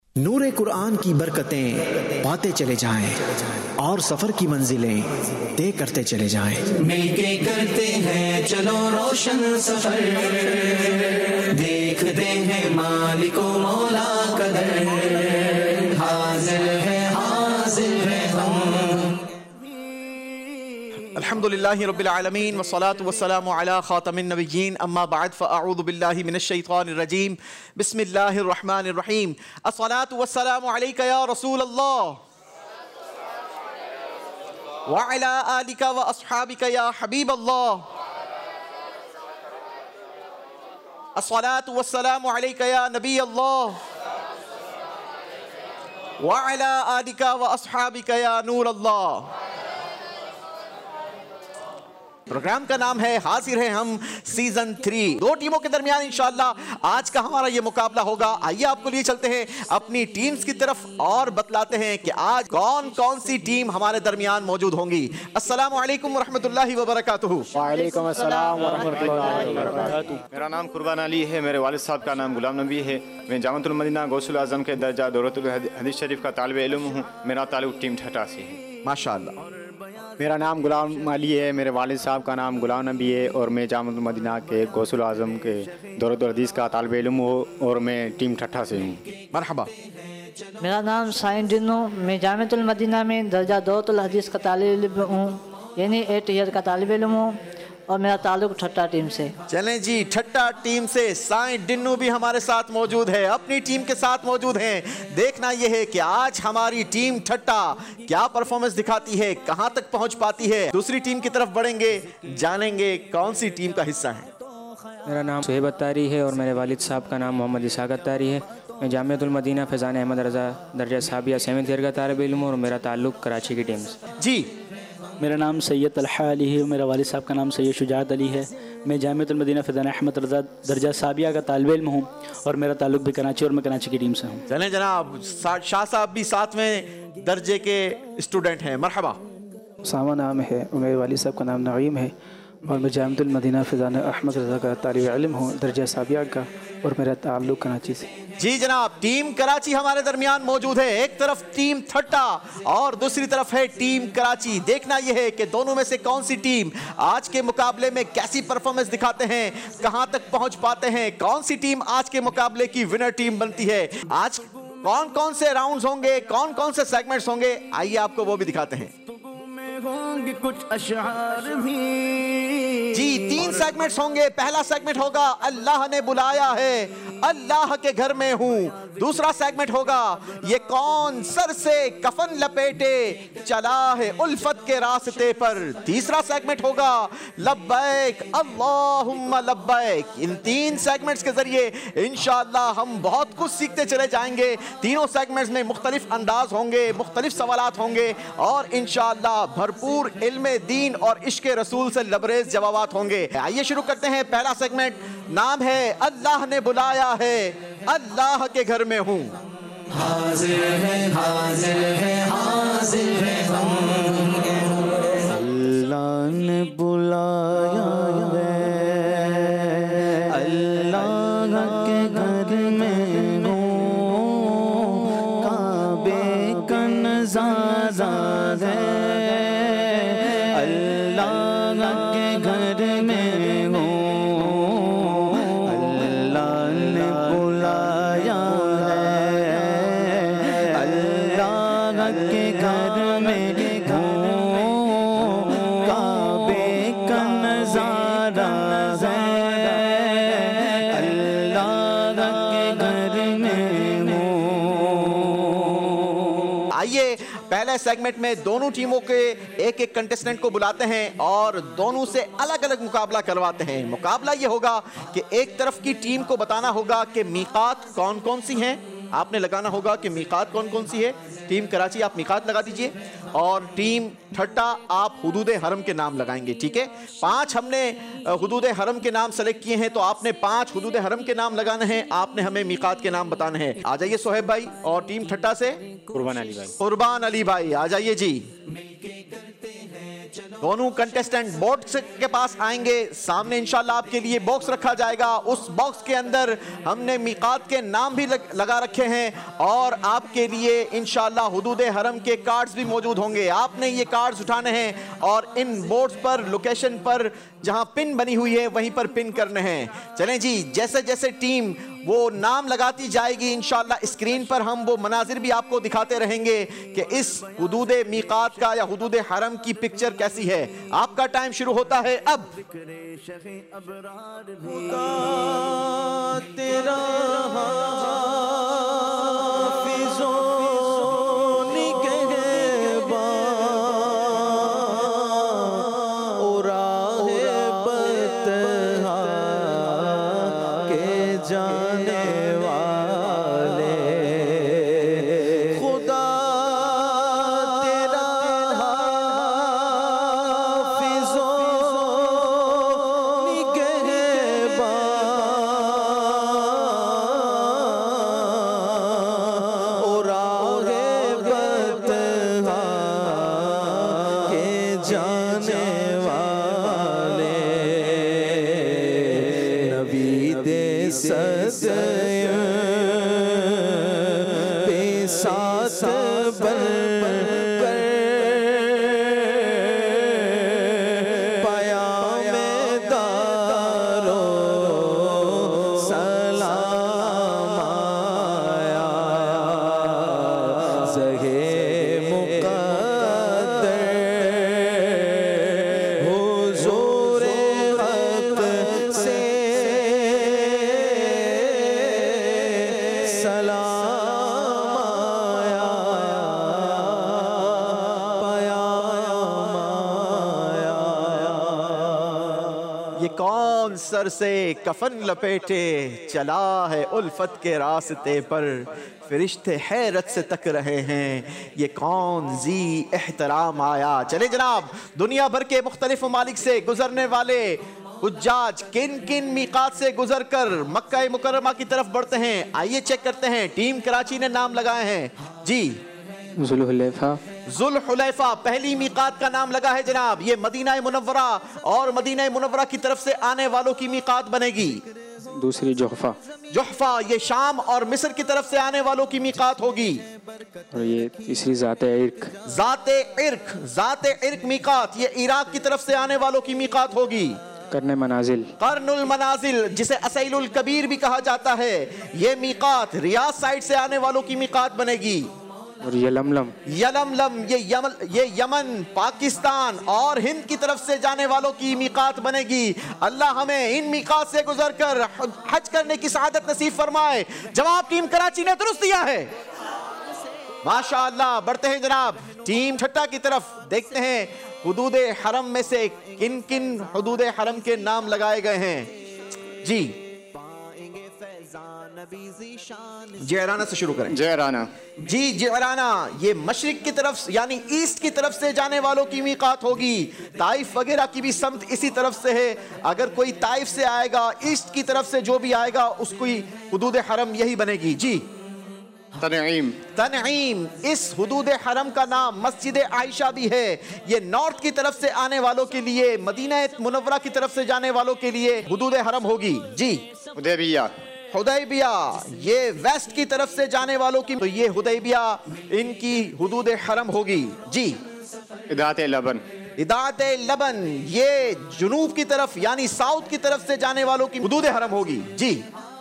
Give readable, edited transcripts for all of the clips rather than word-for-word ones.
नूरे कुरान की बरकतें पाते चले जाएं और सफर की मंजिलें तय करते चले जाएं। मिलके करते हैं चलो रोशन सफर, देखते हैं मालिको मौला कदर, हाजिर है हम। अल्हम्दुलिल्लाहि रब्बिल आलमीन वस्सलातु वस्सलामु अला खातमिन नबिय्यीन अम्मा बअद फ़अऊज़ु बिल्लाहि मिनश शैतानिर रजीम बिस्मिल्लाहिर रहमानिर रहीम। अस्सलातु वस्सलामु अलैका या रसूल अल्लाह व अला आलिका व अस्हाबिका या हबीब अल्लाह। अस्सलातु वस्सलामु अलैका या नबी अल्लाह व अला आलिका व अस्हाबिका या नूर अल्लाह। प्रोग्राम का नाम है हाजिर है हम सीजन 3। दो टीमों के दरमियान इंशाअल्लाह आज का हमारा ये मुकाबला होगा। आइए आपको लिए चलते हैं अपनी टीम्स की तरफ और बतलाते हैं कि आज कौन कौन सी टीम हमारे दरमियान मौजूद होंगी। अस्सलामु अलैकुम रहमतुल्लाहि व बरकातुहू। वालेकुम अस्सलाम व रहमतुल्लाहि व बरकातुहू। मेरा नाम कुर्बान अली है, मेरे वालिद साहब का नाम गुलाम नबी है। मैं जामअतुल मदीना गौसुल आजम के दर्जा दौरतुल हदीस शरीफ का तालिब इल्म हूँ। मेरा ताल्लुक टीम ठट्टा से है। माशाअल्लाह। मेरा नाम गुलाम अली है, मेरे वालिद साहब का नाम गुलाम नबी है और मैं जामअतुल मदीना के गौसुल आजम के दौरतुल हदीस का तालिब इल्म हूँ और मैं टीम ठट्टा से हूँ। मरहबा। मेरा नाम साइन डिनो, मैं जामिअतुल मदीना में दर्जा दौरतुल हदीस का तालिब इल्म हूँ, यानी 8 ईयर का तालिब इल्म हूँ और मेरा ताल्लुक ठट्टा टीम से। चलें जी, ठट्टा टीम से साईं डिन्नू भी हमारे साथ मौजूद है, अपनी टीम के साथ मौजूद हैं। देखना यह है कि आज हमारी टीम ठट्टा क्या परफॉर्मेंस दिखाती है, कहां तक पहुंच पाती है। दूसरी टीम की तरफ बढ़ेंगे, जानेंगे कौन सी टीम का हिस्सा है। मेरा नाम सुहेब अत्तारी है और मेरे वालिद साहब का नाम मोहम्मद इसाक अत्तारी है। मैं जामिअतुल मदीना फैज़ान अहमद रज़ा दर्जा साबिया 7th ईयर का तालिब इल्म और मेरा ताल्लुक कराची की टीम से। जी, मेरा नाम सैयद तलहा अली है, मेरा वालिद साहब का नाम सैयद शुजात अली है। मैं जामिअतुल मदीना फैज़ान अहमद रज़ा दर्जा साबिया का तालिब इल्म हूँ और मेरा ताल्लुक भी कराची और मैं कराची की टीम से हूँ। चलें जनाब, शाह साहब भी 7वें दर्जे के स्टूडेंट हैं। मरहबा। सामा नाम है और मेरे वालिद साहब का नाम नईम है और मैं जामिअतुल मदीना फैज़ान अहमद रज़ा का तालिब इल्म हूँ दर्जा साबिया का और मेरा ताल्लुक कराची से। जी जनाब, टीम कराची हमारे दरमियान मौजूद है। एक तरफ टीम ठट्टा और दूसरी तरफ है टीम कराची। देखना यह है कि दोनों में से कौन सी टीम आज के मुकाबले में कैसी परफॉर्मेंस दिखाते हैं, कहां तक पहुंच पाते हैं, कौन सी टीम आज के मुकाबले की विनर टीम बनती है। आज कौन कौन से राउंड्स होंगे, कौन कौन से सेगमेंट्स होंगे, आइए आपको वो भी दिखाते हैं। होंगे कुछ अशआर भी। जी, 3 सेगमेंट्स होंगे। पहला सेगमेंट होगा अल्लाह ने बुलाया है, अल्लाह के घर में हूँ। दूसरा सेगमेंट होगा ये कौन सर से कफन लपेटे चला है उल्फत के रास्ते पर। तीसरा सेगमेंट होगा लब्बैक अल्लाहुम्मा लब्बैक। इन 3 सेगमेंट्स के जरिए इंशाअल्लाह हम बहुत कुछ सीखते चले जाएंगे। तीनों सेगमेंट्स में मुख्तलिफ अंदाज होंगे, मुख्तलिफ सवालात होंगे और इंशाअल्लाह भरपूर इल्मे दीन और इश्क़े रसूल से लबरेज जवाबात होंगे। आइए शुरू करते हैं। पहला सेगमेंट नाम है अल्लाह ने बुलाया है, अल्लाह के घर में हूँ। हाजिर है हाजिर है हाजिर है हम। अल्लाह ने बुलाया है, अल्लाह के घर में हूँ, काबे का नज़ारा है, अल्लाह के घर में हूँ, अल्लाह ने बुलाया है, अल्लाह के घर में हूँ, काबे का नज़ारा है, अल्लाह के घर में हूँ। आइए पहले सेगमेंट में दोनों टीमों के एक एक कंटेस्टेंट को बुलाते हैं और दोनों से अलग अलग मुकाबला करवाते हैं। मुकाबला ये होगा कि एक तरफ की टीम को बताना होगा कि मीकात कौन कौन सी हैं। आपने लगाना होगा कि मीकात कौन कौन सी है। टीम कराची आप मीकात लगा दीजिए और टीम ठट्टा आप हुदूद हरम के नाम लगाएंगे। ठीक है, 5 हमने हुदूद हरम के नाम सेलेक्ट किए हैं तो आपने 5 हुदूद हरम के नाम लगाने हैं। आपने हमें मीकात के नाम बताने हैं। आ जाइए सोहेब भाई, और टीम ठट्टा से कुर्बान अली भाई। कुर्बान अली भाई आ जाइए जी। दोनों कंटेस्टेंट बोर्ड के पास आएंगे। सामने इंशाल्लाह आपके लिए बॉक्स रखा जाएगा। उस बॉक्स के अंदर हमने मीकात के नाम भी लगा रखे हैं और आपके लिए इंशाल्लाह हुदूद हरम के कार्ड्स भी मौजूद होंगे। आपने ये कार्ड्स उठाने हैं और इन बोर्ड्स पर लोकेशन पर जहां पिन बनी हुई है वहीं पर पिन करने हैं। चलें जी, जैसे जैसे टीम वो नाम लगाती जाएगी इंशाल्लाह स्क्रीन पर हम वो मनाजिर भी आपको दिखाते रहेंगे कि इस हुदूद मीकात का या हुदूद हरम की पिक्चर कैसी है। आपका टाइम शुरू होता है अब। तेरा सर से कफन लपेटे चला है उल्फत के रास्ते पर, फरिश्ते हैरत से तक रहे हैं ये कौन जी एहतराम आया। चले जनाब, दुनिया भर के मुख्तलिफ ममालिक से गुजरने वाले हुज्जाज किन किन मीकात से गुजर कर मक्का मुकर्रमा की तरफ बढ़ते हैं, आइए चेक करते हैं। टीम कराची ने नाम लगाए हैं जी। जुल्हुलैफा पहली मीकात का नाम लगा है जनाब। ये मदीना मुनव्वरा और मदीना मुनव्वरा की तरफ से आने वालों की मीकात बनेगी। दूसरी जुहफा, जुहफा ये शाम और मिस्र की तरफ से आने वालों की मीकात होगी। और ये तीसरी ज़ाते इर्क मीकात ये इराक की तरफ से आने वालों की मीकात होगी। कर्नुल मनाजिल जिसे असैलुल कबीर भी कहा जाता है, ये मीकात रियाद साइड से आने वालों की मीकात बनेगी। और यलमलम ये यमन, पाकिस्तान और हिंद की तरफ से जाने वालों की मीकात बनेगी। अल्लाह हमें इन मीकात से गुजरकर हज करने की सआदत नसीब फरमाए। जवाब टीम कराची ने दुरुस्त दिया है, माशाअल्लाह। बढ़ते हैं जनाब टीम ठट्टा की तरफ, देखते हैं हुदूद हरम में से किन किन हुदूद हरम के नाम लगाए गए हैं जी। जेराना से शुरू करें। जेराना जी, जेराना ये मशरिक की तरफ यानी ईस्ट की तरफ से जाने वालों की मीकात होगी। ताइफ वगैरह की भी समत इसी तरफ से है। अगर कोई ताइफ से आएगा, ईस्ट की तरफ से जो भी आएगा उसको हुदूद हरम यही बनेगी जी। तनईम इस हुदूद हरम का नाम मस्जिद आयशा भी है। ये नॉर्थ की तरफ से आने वालों के लिए, मदीना मुनव्वरा की तरफ से जाने वालों के लिए हुदूद हरम होगी जी। हुदैबिया ये वेस्ट की तरफ से जाने वालों की, तो ये हुदैबिया इनकी हुदूद हरम होगी जी। इदात लबन ये जुनूब की तरफ यानी साउथ की तरफ से जाने वालों की हुदूद हरम होगी जी।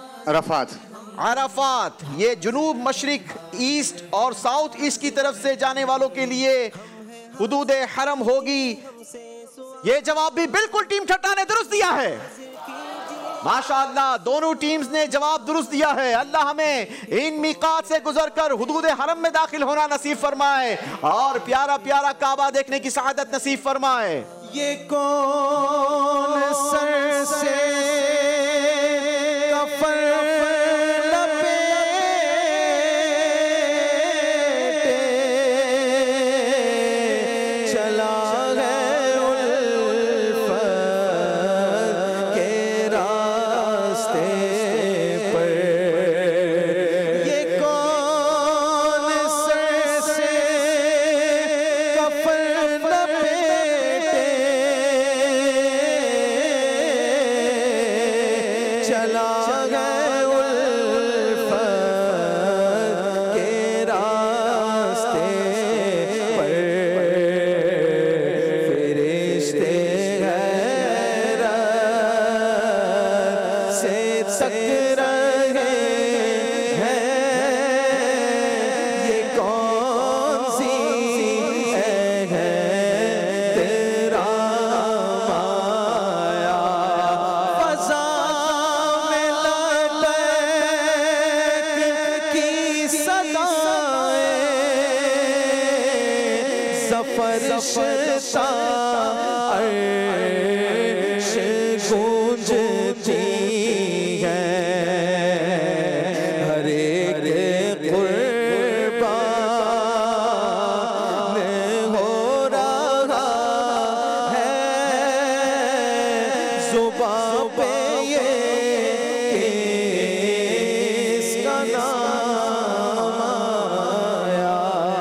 अराफात ये जुनूब, मशरिक, ईस्ट और साउथ ईस्ट की तरफ से जाने वालों के लिए हुदूद हरम होगी। ये जवाब भी बिल्कुल टीम ठट्टा ने दुरुस्त दिया है, माशाअल्लाह। दोनों टीम्स ने जवाब दुरुस्त दिया है। अल्लाह हमें इन मीकात से गुजरकर हुदूद हरम में दाखिल होना नसीब फरमाए और प्यारा प्यारा काबा देखने की सआदत नसीब फरमाए। ये कौन सर से कफन फरिश्ता अर्श गूंजती है, हर एक कुर्बान हो रहा है जुबां पे ये किसका नाम आया।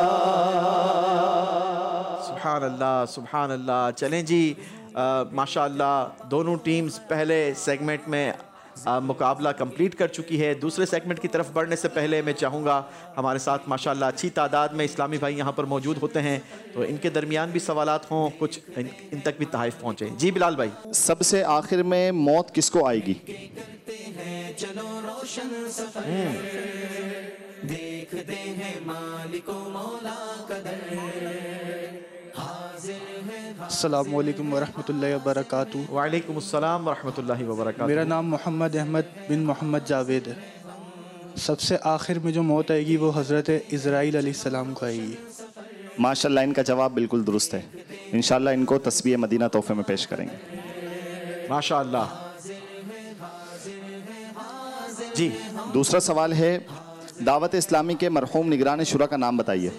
सुभान अल्लाह, सुभान अल्लाह। चलें जी, माशाअल्लाह दोनों टीम्स पहले सेगमेंट में मुकाबला कंप्लीट कर चुकी है। दूसरे सेगमेंट की तरफ बढ़ने से पहले मैं चाहूँगा हमारे साथ माशाअल्लाह अच्छी तादाद में इस्लामी भाई यहाँ पर मौजूद होते हैं, तो इनके दरमियान भी सवालात हों, कुछ इन तक भी तहफ़ पहुँचे। जी बिलाल भाई, सबसे आखिर में मौत किसको आएगी? चलो रोशन सफर देखते हैं मालिको मौला कदर। अस्सलामुअलैकुम वरहमतुल्लाहि वबरकातुहू। वालेकुम अस्सलाम वरहमतुल्लाहि वबरकातुहू। मेरा नाम मोहम्मद अहमद बिन मोहम्मद जावेद है। सबसे आखिर में जो मौत आएगी वो हज़रत इज़राइल अलैहिस्सलाम को आएगी। माशाल्लाह, इनका जवाब बिल्कुल दुरुस्त है। इंशाल्लाह इनको तस्बीह मदीना तोहफे में पेश करेंगे। माशाल्लाह जी। दूसरा सवाल है, दावत इस्लामी के मरहूम निगरान शुरा का नाम बताइए।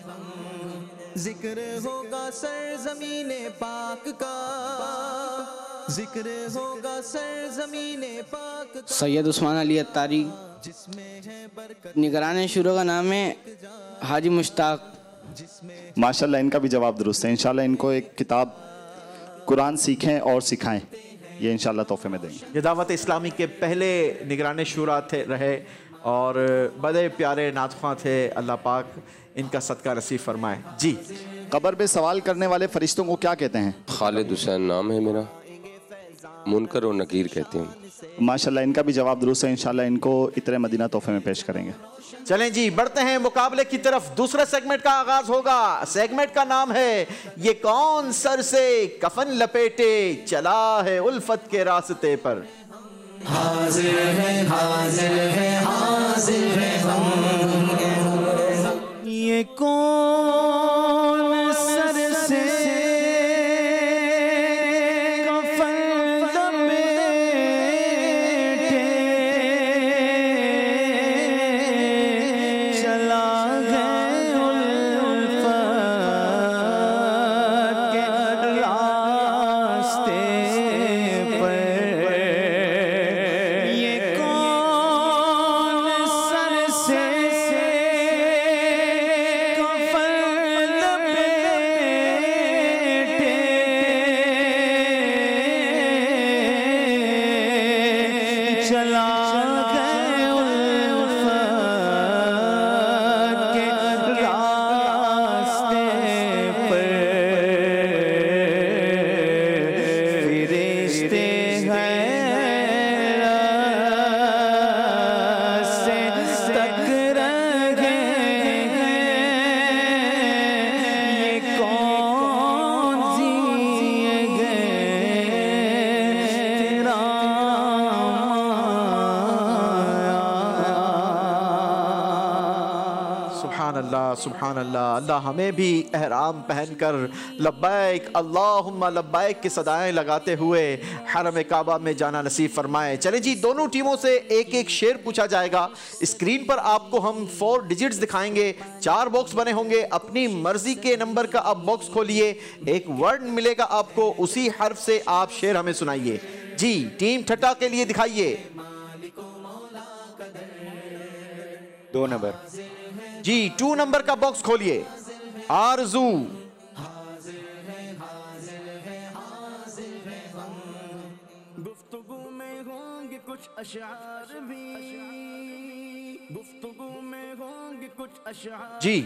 जिक्र होगा सरज़मीने पाक का, जिक्र होगा सरज़मीने पाक का। सैयद उस्मान अली अत्तारी। निगरान शुरा का नाम है हाजी मुश्ताक। माशाल्लाह, इनका भी जवाब दुरुस्त है। इंशाल्लाह इनको एक किताब कुरान सीखें और सिखाएं, ये इंशाल्लाह तोहफे में देंगे। ये दावत इस्लामी के पहले निगरान शुरा थे रहे और बड़े प्यारे नातख़्वां थे। अल्लाह पाक इनका सदका नसीब फरमाए। जी, कब्र पे सवाल करने वाले फरिश्तों को क्या कहते हैं? खालिद हुसैन नाम है मेरा, मुनकर और नकीर कहते हैं। माशाल्लाह, इनका भी जवाब दुरुस्त है। इंशाल्लाह इनको इत्रे मदीना तोहफे में पेश करेंगे। चलें जी, बढ़ते हैं मुकाबले की तरफ। दूसरे सेगमेंट का आगाज होगा। सेगमेंट का नाम है ये कौन सर से कफन लपेटे चला है उल्फत के रास्ते पर। हाजिर है, हाजिर है, हाजिर है हम। ये कौन सर से कफन लपेटे चला है उल्फत के रास्ते पर। ये कौन सर से सुभान अल्लाह। अल्लाह हमें भी एहराम पहनकर लब्बैक अल्लाहुम्मा लब्बैक की सदाएं लगाते हुए हरम काबा में जाना नसीब फरमाए। चलें जी, दोनों टीमों से एक एक शेर पूछा जाएगा। स्क्रीन पर आपको हम 4 डिजिट्स दिखाएंगे, 4 बॉक्स बने होंगे। अपनी मर्जी के नंबर का आप बॉक्स खोलिए, एक वर्ड मिलेगा आपको, उसी हर्फ से आप शेर हमें सुनाइए। जी, टीम ठट्टा के लिए दिखाइए 2 नंबर। जी, 2 नंबर का बॉक्स खोलिए। आरजू, गुफ्तगू में होंगे कुछ अशआर भी, गुफ्तगू में होंगे कुछ अशआर जी,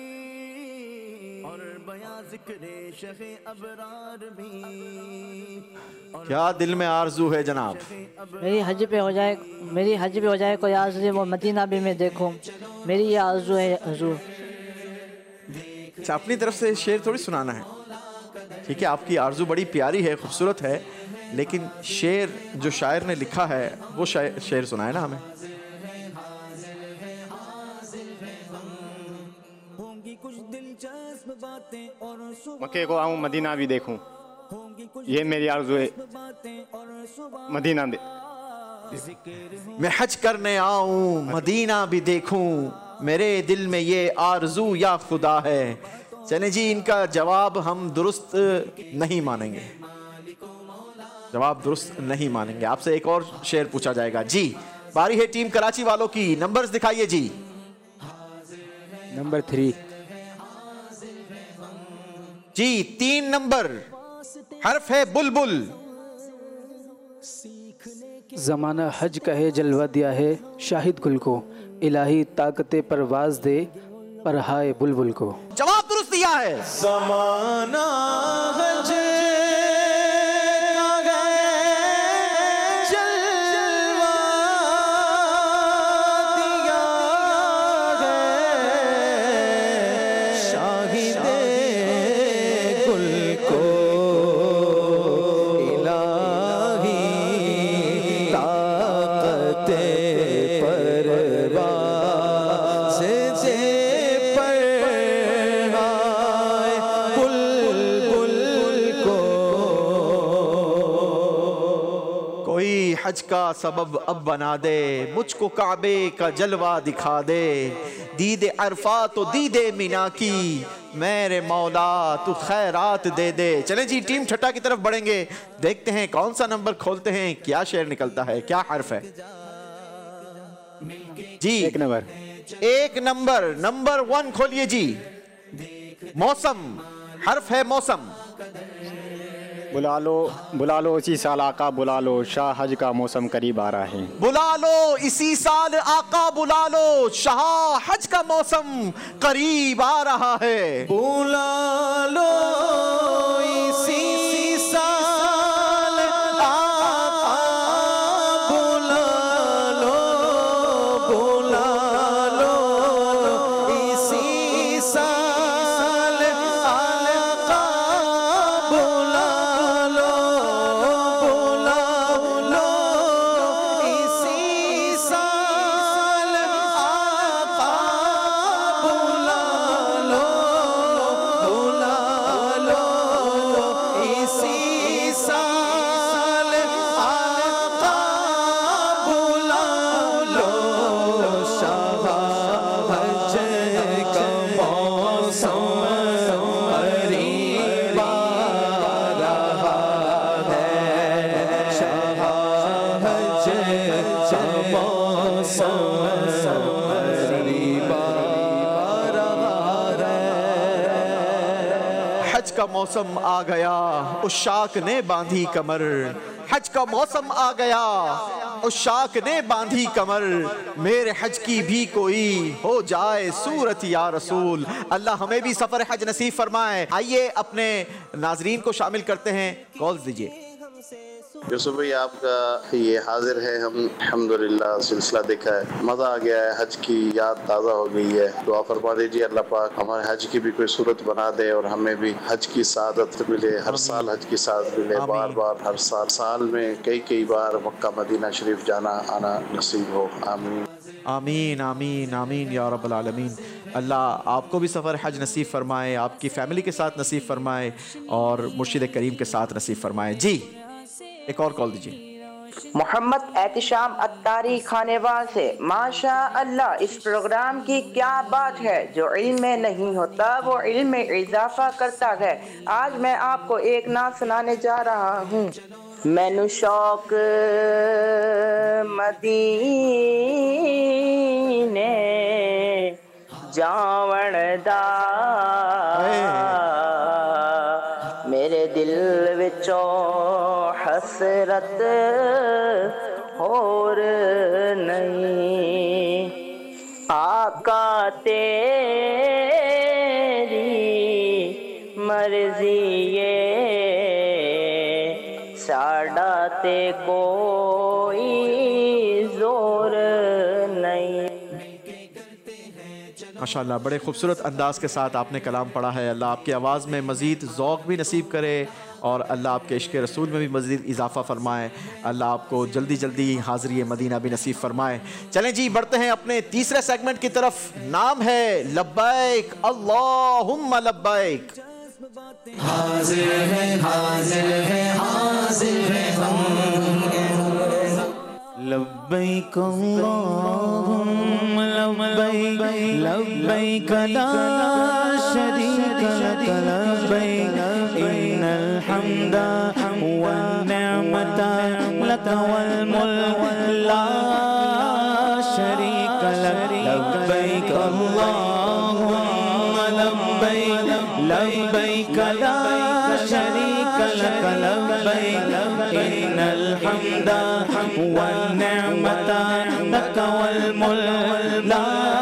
और बयां ज़िक्रे शख़े अबरार भी। क्या दिल में आरजू है जनाब? मेरी हज पे हो जाए कोई आरज़ू, वो मदीना भी मैं देखूं, मेरी ये आरजू है हुजूर। अच्छा, अपनी तरफ से शेर थोड़ी सुनाना है, ठीक है? आपकी आरजू बड़ी प्यारी है, खूबसूरत है, लेकिन शेर जो शायर ने लिखा है वो शेर सुनाए ना हमें। मक्के को आऊँ मदीना भी देखूं, ये मेरी आरज़ू है। मदीना दे मैं हज करने आऊं मदीना भी देखूं, मेरे दिल में ये आरजू या खुदा है। चलें जी, इनका जवाब हम दुरुस्त नहीं मानेंगे, जवाब दुरुस्त नहीं मानेंगे। आपसे एक और शेर पूछा जाएगा जी। बारी है टीम कराची वालों की, नंबर्स दिखाइए जी। नंबर 3 जी, 3 नंबर, हर्फ है बुलबुल। ज़माना हज का है जलवा दिया है शाहिद गुल को, इलाही ताकते परवाज दे पर हाय बुलबुल को। जवाब दुरुस्त दिया है। ज़माना हज हज का सबब अब बना दे, मुझको काबे का जलवा दिखा दे, दीदे अरफा तो दीदे मीना की, मेरे मौला तू खैरात दे दे। चलें जी, टीम छठा की तरफ बढ़ेंगे, देखते हैं कौन सा नंबर खोलते हैं, क्या शेर निकलता है, क्या हर्फ है जी। एक नंबर, नंबर 1 खोलिए जी। मौसम, हर्फ है मौसम। बुला लो इसी साल आका बुला लो, शाह हज का मौसम करीब आ रहा है। बुला लो इसी साल आका बुला लो, शाह हज का मौसम करीब आ रहा है। बुला लो इसी साल आका बुला लो, बुला लो इसी साल आका बुला लो, बुला लो इसी साल आका बुला लो, बुला लो इसी साल आका बुला लो, शाह हज का मौसम करीब आ रहा है, शाह हज का मौसम करीब आ रहा है। हज का मौसम आ गया, उशाक ने बांधी कमर, हज का मौसम आ गया, उशाक ने बांधी कमर, मेरे हज की भी कोई हो जाए सूरत या रसूल। अल्लाह हमें भी सफर हज नसीब फरमाए। आइए अपने नाजरीन को शामिल करते हैं, कॉल्स दीजिए। यूसुफ भाई, आपका ये हाजिर है, हम अल्हम्दुलिल्लाह सिलसिला देखा है, मज़ा आ गया है, हज की याद ताज़ा हो गई है। दुआ फरमा दीजिए अल्लाह पाक हमारे हज की भी कोई सूरत बना दे और हमें भी हज की सादत मिले, हर साल हज की सादत मिले, बार बार हर साल में कई बार मक्का मदीना शरीफ जाना आना नसीब हो। आमीन आमीन आमीन आमीन या रब्बल आलमीन। अल्लाह आपको भी सफ़र हज नसीब फरमाए, आपकी फ़ैमिली के साथ नसीब फरमाए और मुर्शिद करीम के साथ नसीब फरमाए। जी, एक और कॉल दीजिए। मोहम्मद एहतिशाम अत्तारी खानेवाल से, माशा अल्लाह इस प्रोग्राम की क्या बात है, जो इल्म में नहीं होता वो इल्म में इजाफा करता है। आज मैं आपको एक नात सुनाने जा रहा हूँ। मैनू शौक मदीने जावण दा, मेरे दिल विचों हसरत होर नहीं, आका तेरी मर्जी ये साड़ा ते कोई जोर नहीं। माशाल्लाह, बड़े खूबसूरत अंदाज के साथ आपने कलाम पढ़ा है। अल्लाह आपकी आवाज़ में मज़ीद ज़ौक़ भी नसीब करे और अल्लाह आपके इश्क़ रसूल में भी मज़ीद इजाफ़ा फरमाए। अल्लाह आपको जल्दी जल्दी हाज़िरी मदीना भी नसीब फरमाए। चलें जी, बढ़ते हैं अपने तीसरे सेगमेंट की तरफ। नाम है लब्बैक अल्लाहुम्मा लब्बैक। हाजिर है हाजिर है हाजिर है लब्बैक अल्लाहुम्मा लब्बैक लब्बैक ला शरीक लक लब्बैक इन्नल हम्दा वन निअमता लक वल मुल्क ला शरीक लक लब्बैक अल्लाहुम्मा लब्बैक लब्बैक ला शरीक लक लब्बैक इन्नल हम्दा वन निअमता लक वल मुल्क ला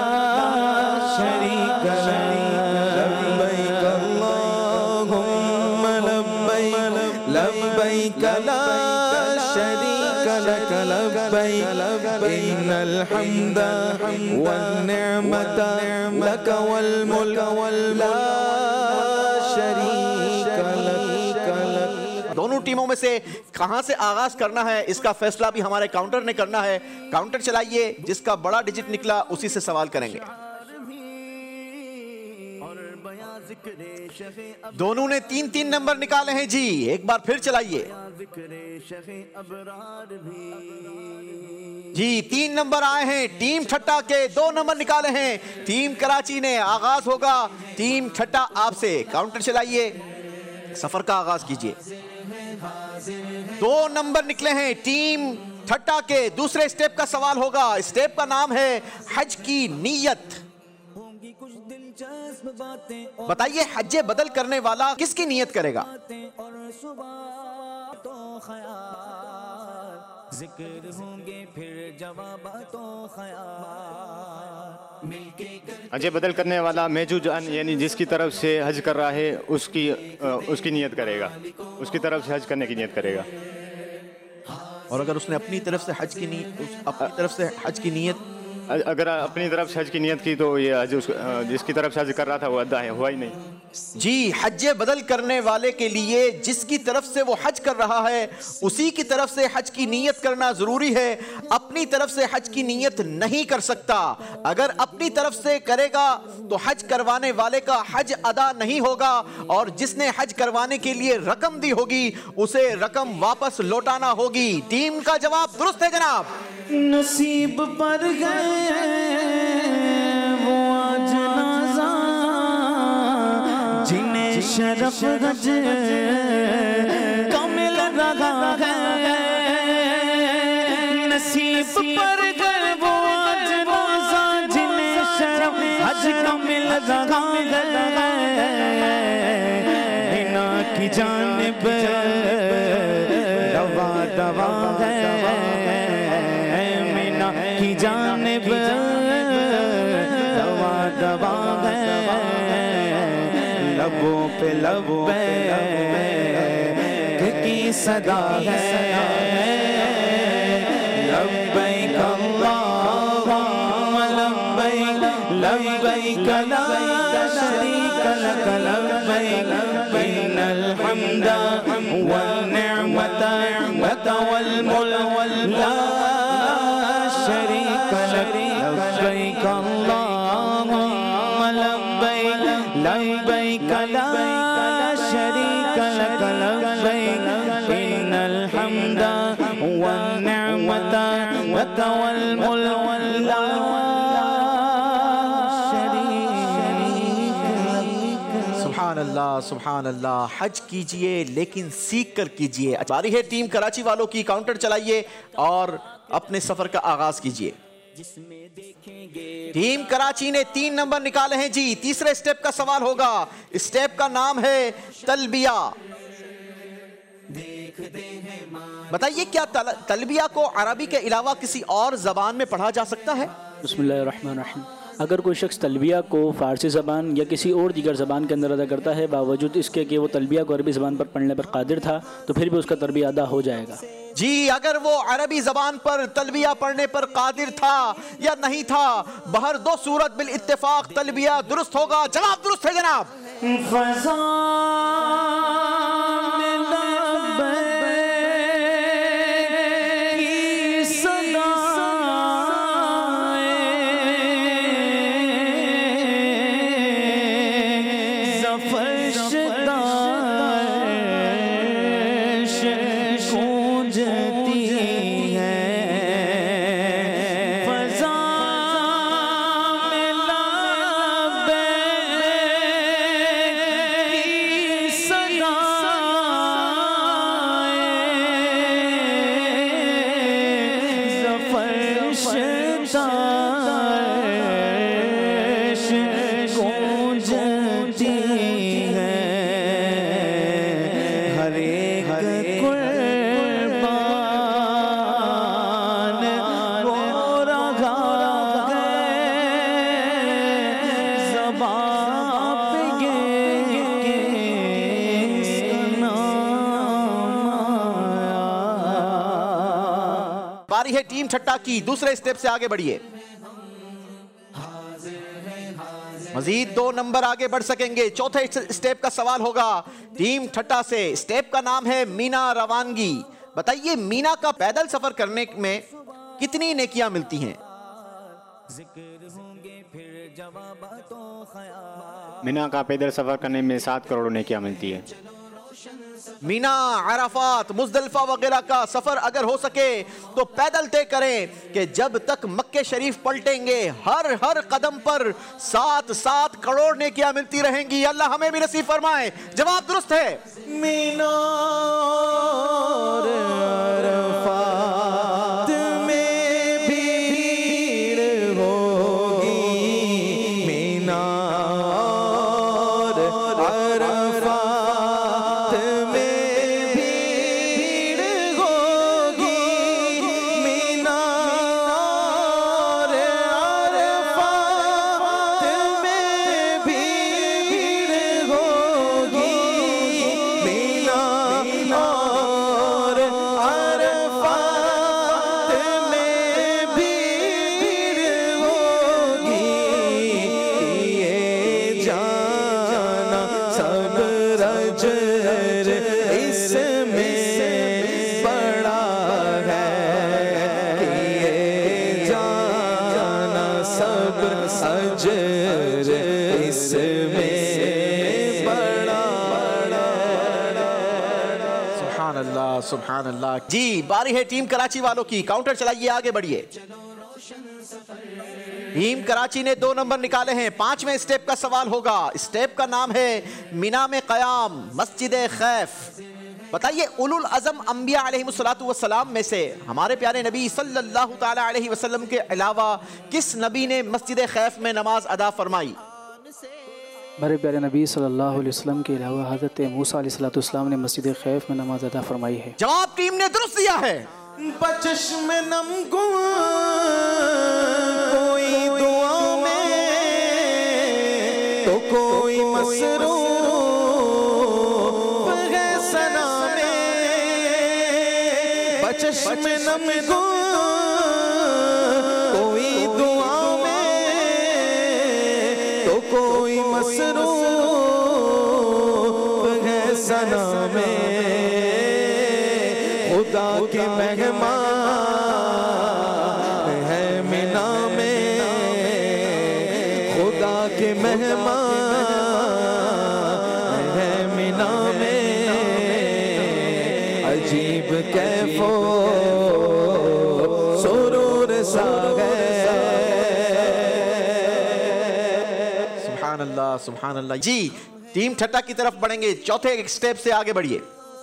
शरीक लब्बैक अल्लाहुम्मा लब्बैक लब्बैक ला शरीक लक लब्बैक इन्नल हम्दा वन निअमता लक वल मुल्क ला शरीक लक। दोनों टीमों में से कहां से आगाज करना है इसका फैसला भी हमारे काउंटर ने करना है। काउंटर चलाइए, जिसका बड़ा डिजिट निकला उसी से सवाल करेंगे। दोनों ने 3-3 नंबर निकाले हैं जी, एक बार फिर चलाइए जी। 3 नंबर आए हैं। टीम ठट्टा के 2 नंबर निकाले हैं टीम कराची ने। आगाज होगा टीम ठट्टा आपसे। काउंटर चलाइए, सफर का आगाज कीजिए। 2 नंबर निकले हैं टीम ठट्टा के। दूसरे स्टेप का सवाल होगा। स्टेप का नाम है हज की नीयत। बताइए, हज बदल करने वाला किसकी नियत करेगा? जिक्र होंगे फिर जवाब तो हज बदल करने वाला मेजूजान यानी जिसकी तरफ से हज कर रहा है उसकी नियत करेगा, उसकी तरफ से हज करने की नियत करेगा। और अगर उसने अपनी तरफ से हज की नियत अगर अपनी तरफ से हज की नियत की तो ये हज जिसकी तरफ से हज कर रहा था वो अदा है, हुआ ही नहीं जी। हज बदल करने वाले के लिए जिसकी तरफ से वो हज कर रहा है उसी की तरफ से हज की नियत करना जरूरी है। अपनी तरफ से हज की नियत नहीं कर सकता। अगर अपनी तरफ से करेगा तो हज करवाने वाले का हज अदा नहीं होगा और जिसने हज करवाने के लिए रकम दी होगी उसे रकम वापस लौटाना होगी। टीम का जवाब दुरुस्त है जनाब। नसीब पर गए वो आज नाज़ा जिन्हें शरफ हज का मिल रहा है। नसीब पर गए वो आज नाज़ा जिन्हें शरफ हज का मिल रहा है। बिना की जानिब दवा दवा है की जानिब दवा दवा है। लबों पे की सदा है। लब्बैक अल्लाहुम्मा लब्बैक लब्बैक ला शरीक लक लब्बैक इन्नल हम्दा वन निअमता लक वल मुल्क ला शरीक लक लब्बैक अल्लाहुम्मा लब्बैक लब्बैक ला शरीक लक लब्बैक इन्नल हम्दा वन निअमता लक वल मुल्क ला सुभान अल्लाह सुभान अल्लाह। हज कीजिए लेकिन सीख कर कीजिए। बारी है टीम कराची वालों की। काउंटर चलाइए और अपने सफर का आगाज कीजिए। टीम कराची ने 3 नंबर निकाले हैं जी। तीसरे स्टेप का सवाल होगा। स्टेप का नाम है तलबिया। बताइए, क्या तलबिया को अरबी के अलावा किसी और जबान में पढ़ा जा सकता है? बिस्मिल्लाहिर्रहमानिर्रहीम। अगर कोई शख्स तलबिया को फ़ारसी ज़बान या किसी और दीगर ज़बान के अंदर अदा करता है बावजूद इसके कि वो तलबिया को अरबी ज़बान पर पढ़ने पर कादिर था तो फिर भी उसका तलबिया अदा हो जाएगा जी। अगर वो अरबी ज़बान पर तलबिया पढ़ने पर कादिर था या नहीं था, बहर दो सूरत बिल इत्तेफाक तलबिया दुरुस्त होगा। जवाब दुरुस्त है जनाब। बारी है टीम ठट्टा की, दूसरे स्टेप से आगे बढ़िए। मजीद 2 नंबर आगे बढ़ सकेंगे। चौथे स्टेप का सवाल होगा टीम ठट्टा से। स्टेप का नाम है मीना रवानगी। बताइए मीना का पैदल सफर करने में कितनी नेकियां मिलती हैं? मीना का पैदल सफर करने में 7 करोड़ नेकियां मिलती है। मीना, अराफात, मुज़दलिफा वगैरह का सफर अगर हो सके तो पैदल तय करें कि जब तक मक्के शरीफ पलटेंगे हर कदम पर 7 करोड़ नेकियां मिलती रहेंगी। अल्लाह हमें भी नसीब फरमाए। जवाब दुरुस्त है। मीना अराफात में भीड़ होगी, मीना अराफात में भीड़ होगी, मीना अराफात में भीड़ होगी, मीना और अरफात में भीड़ होगी। ये जाना सब अजर इसमें बड़ा है, ये जाना सब अजर इसमें बड़ा। सुभान अल्लाह, सुभान अल्लाह। जी बारी है टीम कराची वालों की। काउंटर चलाइए, आगे बढ़िए। टीम कराची ने 2 नंबर निकाले हैं। 5वें स्टेप का सवाल होगा। स्टेप का नाम है मीना में क़याम, मस्जिद खैफ। बताइए उलुल अज़म अंबिया अलैहिमुस्सलातु वस्सलाम में से हमारे प्यारे नबी सल्लल्लाहु ताला अलैहि वसल्लम के अलावा किस नबी ने मस्जिद खैफ में नमाज अदा फरमाई? हमारे प्यारे नबी सल्लल्लाहु अलैहि वसल्लम के अलावा हज़रत मूसा अलैहिस्सलाम ने मस्जिद खैफ में नमाज अदा फरमाई है। जवाब टीम ने दुरुस्त दिया है। बचश्म नम कोई दुआ में तो कोई मसरूफ है सना में, बचश्म नम कोई दुआ में तो कोई मसरूफ है सना में। खुदा के मेहमान है मीना में, खुदा के मेहमान है मीना में। अजीब कैफो सुरूर सा है। सुभान अल्लाह, सुभान अल्लाह। जी टीम ठट्टा की तरफ बढ़ेंगे। चौथे स्टेप से आगे बढ़िए।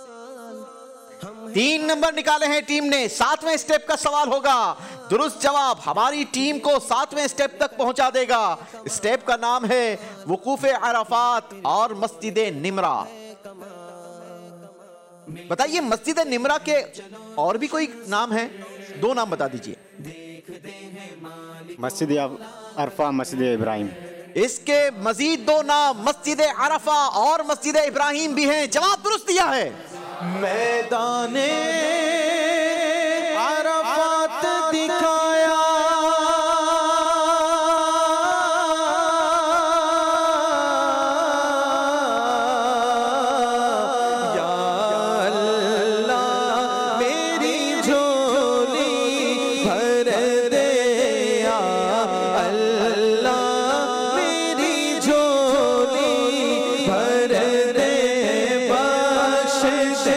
3 नंबर निकाले हैं टीम ने। 7वें स्टेप का सवाल होगा। दुरुस्त जवाब हमारी टीम को 7वें स्टेप तक पहुंचा देगा। स्टेप का नाम है वकूफ अराफात और मस्जिद निमरा। बताइए मस्जिद निमरा के और भी कोई नाम है? 2 नाम बता दीजिए। मस्जिद अरफा, मस्जिद इब्राहिम। इसके मजीद 2 नाम मस्जिद अरफा और मस्जिद इब्राहिम भी हैं। जवाब दुरुस्त दिया है। मैदाने अरफात दिखाया, या अल्लाह मेरी झोली भर दे, या अल्लाह मेरी झोली भर दे। बख्श दे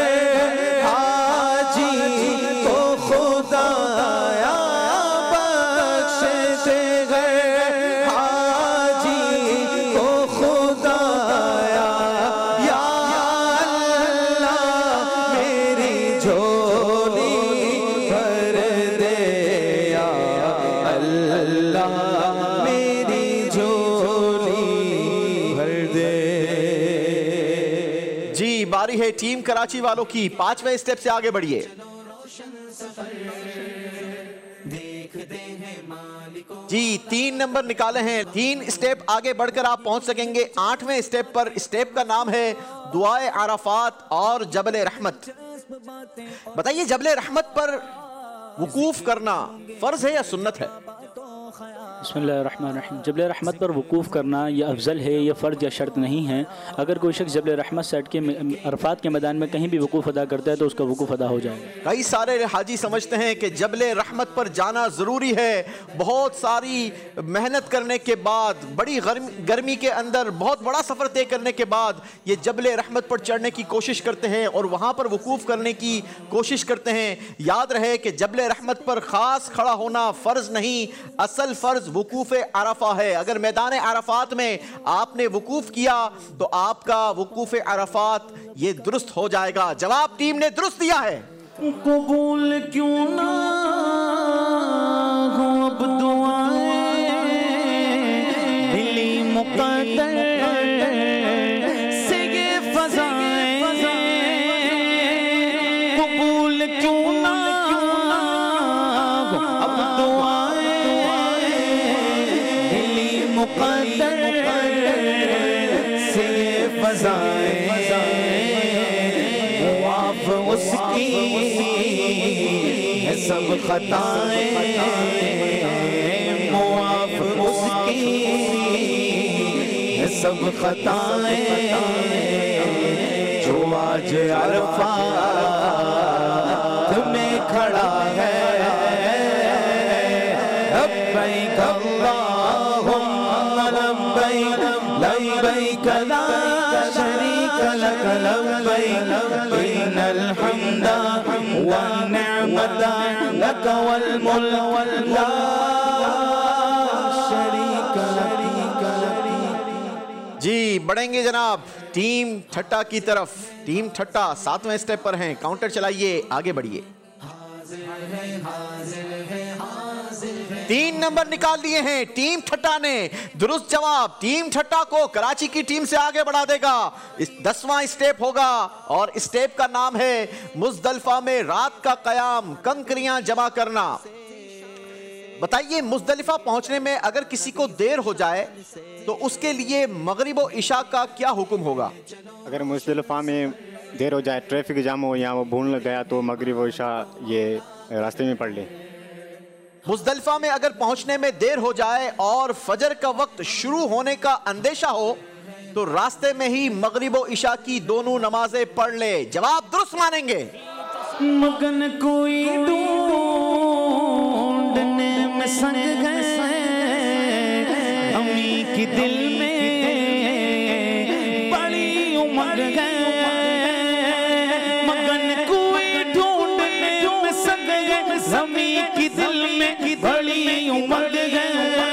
हाजी को खुदाया, बख्श दे हाजी को खुदाया, या अल्लाह मेरी झोली भर दे, या अल्लाह मेरी झोली भर दे। जी बारी है टीम कराची वालों की। 5वें स्टेप से आगे बढ़िए। जी 3 नंबर निकाले हैं। 3 स्टेप आगे बढ़कर आप पहुंच सकेंगे 8वें स्टेप पर। स्टेप का नाम है दुआए अराफात और जबल रहमत। बताइए जबल रहमत पर वकूफ करना फर्ज है या सुन्नत है? बिस्मिल्लाहिर्रहमानिर्रहीम। जबल रहमत पर वकूफ़ करना यह अफजल है, यह फ़र्ज़ या शर्त नहीं है। अगर कोई शख्स जबल रहमत से हट के अरफात के मैदान में कहीं भी वकूफ़ अदा करता है तो उसका वकूफ़ अदा हो जाएगा। कई सारे हाजी समझते हैं कि जबल रहमत पर जाना ज़रूरी है। बहुत सारी मेहनत करने के बाद, बड़ी गर्मी के अंदर बहुत बड़ा सफ़र तय करने के बाद ये जबल रहमत पर चढ़ने की कोशिश करते हैं और वहाँ पर वकूफ़ करने की कोशिश करते हैं। याद रहे कि जबल रहमत पर ख़ास खड़ा होना फ़र्ज़ नहीं, असल फ़र्ज़ वकूफ़ अरफा है। अगर मैदान अरफात में आपने वकूफ़ किया तो आपका वकूफ़ अरफात ये दुरुस्त हो जाएगा। जवाब टीम ने दुरुस्त दिया है। कबूल क्यों ना हो अब दुआएं, मिली मुक़द्दर से ये फ़ज़ाएं। कबूल क्यों ना हो अब दुआएं, मिली मुक़द्दर से ये फ़ज़ाएं। मुआफ़ उसकी है सब खताएं, मुआफ़ उसकी है सब खताएं। जो आज अरफात में खड़ा है, लब्बैक अल्लाहुम्मा लब्बैक, लब्बैक ला शरीक लक लब्बैक, इन्नल हम्दा वन निअमता लक वल मुल्क ला शरीक लक। जी बढ़ेंगे जनाब टीम ठट्टा की तरफ। टीम ठट्टा 7वें स्टेप पर हैं। काउंटर चलाइए, आगे बढ़िए। 3 नंबर निकाल लिए हैं टीम ठट्टा ने। दुरुस्त जवाब टीम ठट्टा को कराची की टीम से आगे बढ़ा देगा। इस 10वां स्टेप होगा और स्टेप का नाम है मुज़दलिफा में रात का कयाम, कंकरियां जमा करना। बताइए मुज़दलिफा पहुंचने में अगर किसी को देर हो जाए तो उसके लिए मगरिब और इशा का क्या हुक्म होगा? अगर मुज़दलिफा में देर हो जाए, ट्रैफिक जाम हो या वो भूल गया तो मगरिब और इशा ये रास्ते में पढ़ ले। मुज़दलिफा में अगर पहुंचने में देर हो जाए और फजर का वक्त शुरू होने का अंदेशा हो तो रास्ते में ही मगरिब और इशा की दोनों नमाजें पढ़ ले। जवाब दुरुस्त मानेंगे। मगन कोई ढूंढने में संग गए, अमी की दिल में बड़ी उमंग है। मगन कोई ढूंढने में संग गए, अमी की दिल में बड़ी उमंग है।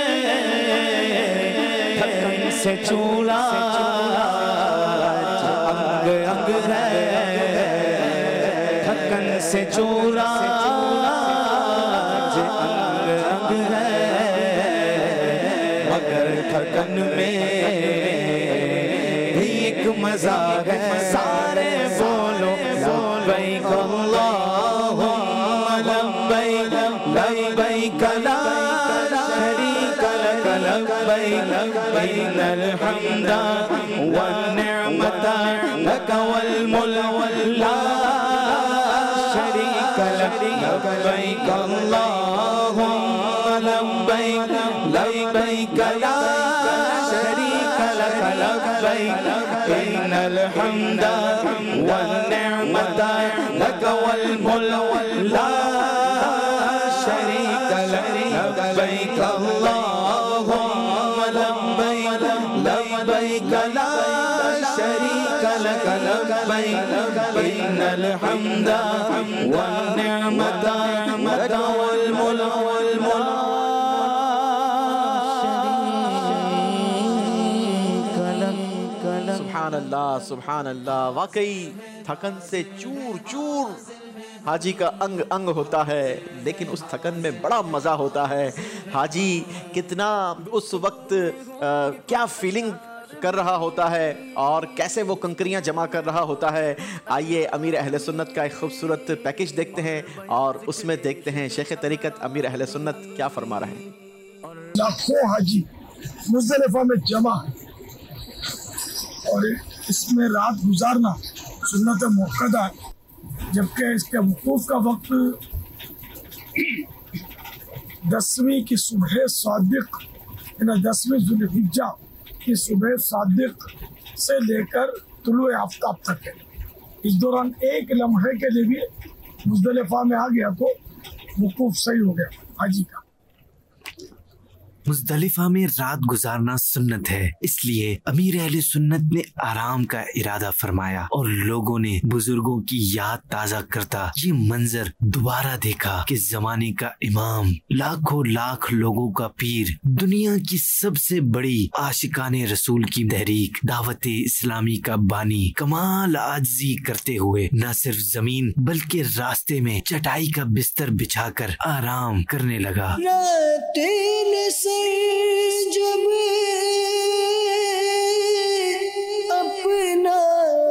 थकन से चूरा अंग अंग है, थकन से चूरा अंग अंग है। मगर थकन में भी एक मजा है। सारे बोलो लब्बैक अल्लाहुम्मा लब्बैक, लब्बैक ला शरीक लक लब्बैक, इन्नल हम्दा वन निअमता लक वल मुल्क ला शरीक लक। लब्बैक अल्लाहुम्मा लब्बैक, लब्बैक ला शरीक लक लब्बैक, इन्नल हम्दा वन निअमता लक वल मुल्क ला शरीक लक। लब्बैक अल्लाहुम्मा लब्बैक, लब्बैक ला शरीक लक लब्बैक, इन्नल हम्दा वन निअमता लक वल मुल्क सुभान अल्लाह, सुभान अल्लाह। वाकई थकन से चूर चूर हाजी का अंग अंग होता है, लेकिन उस थकन में बड़ा मज़ा होता है। हाजी कितना उस वक्त क्या फीलिंग कर रहा होता है और कैसे वो कंकरियां जमा कर रहा होता है। आइए अमीर अहले सुन्नत का एक खूबसूरत पैकेज देखते हैं और उसमें देखते हैं शेख तरीक़त अमीर अहले सुन्नत क्या फरमा रहे हैं। लाखों हाजी मुज़दलिफा में जमा है और इसमें रात गुजारना सुन्नत मुअक्कदा है, जबकि इसके वकूफ़ का वक्त 10वीं की सुबह सादिक, 10वीं ज़ुल्हिज्जा की सुबह सादिक से लेकर तुलुए आफ्ताब तक है। इस दौरान एक लम्हे के लिए भी मुज़दलिफ़ा में आ गया तो वकूफ सही हो गया हाजी का। मुज़दलिफ़ा में रात गुजारना सुन्नत है, इसलिए अमीर अहले सुन्नत ने आराम का इरादा फरमाया और लोगों ने बुजुर्गों की याद ताज़ा करता ये मंजर दोबारा देखा कि जमाने का इमाम, लाखों लाख लोगों का पीर, दुनिया की सबसे बड़ी आशिकाने रसूल की तहरीक दावते इस्लामी का बानी कमाल आजिज़ी करते हुए न सिर्फ जमीन बल्कि रास्ते में चटाई का बिस्तर बिछाकर आराम करने लगा। जब अपना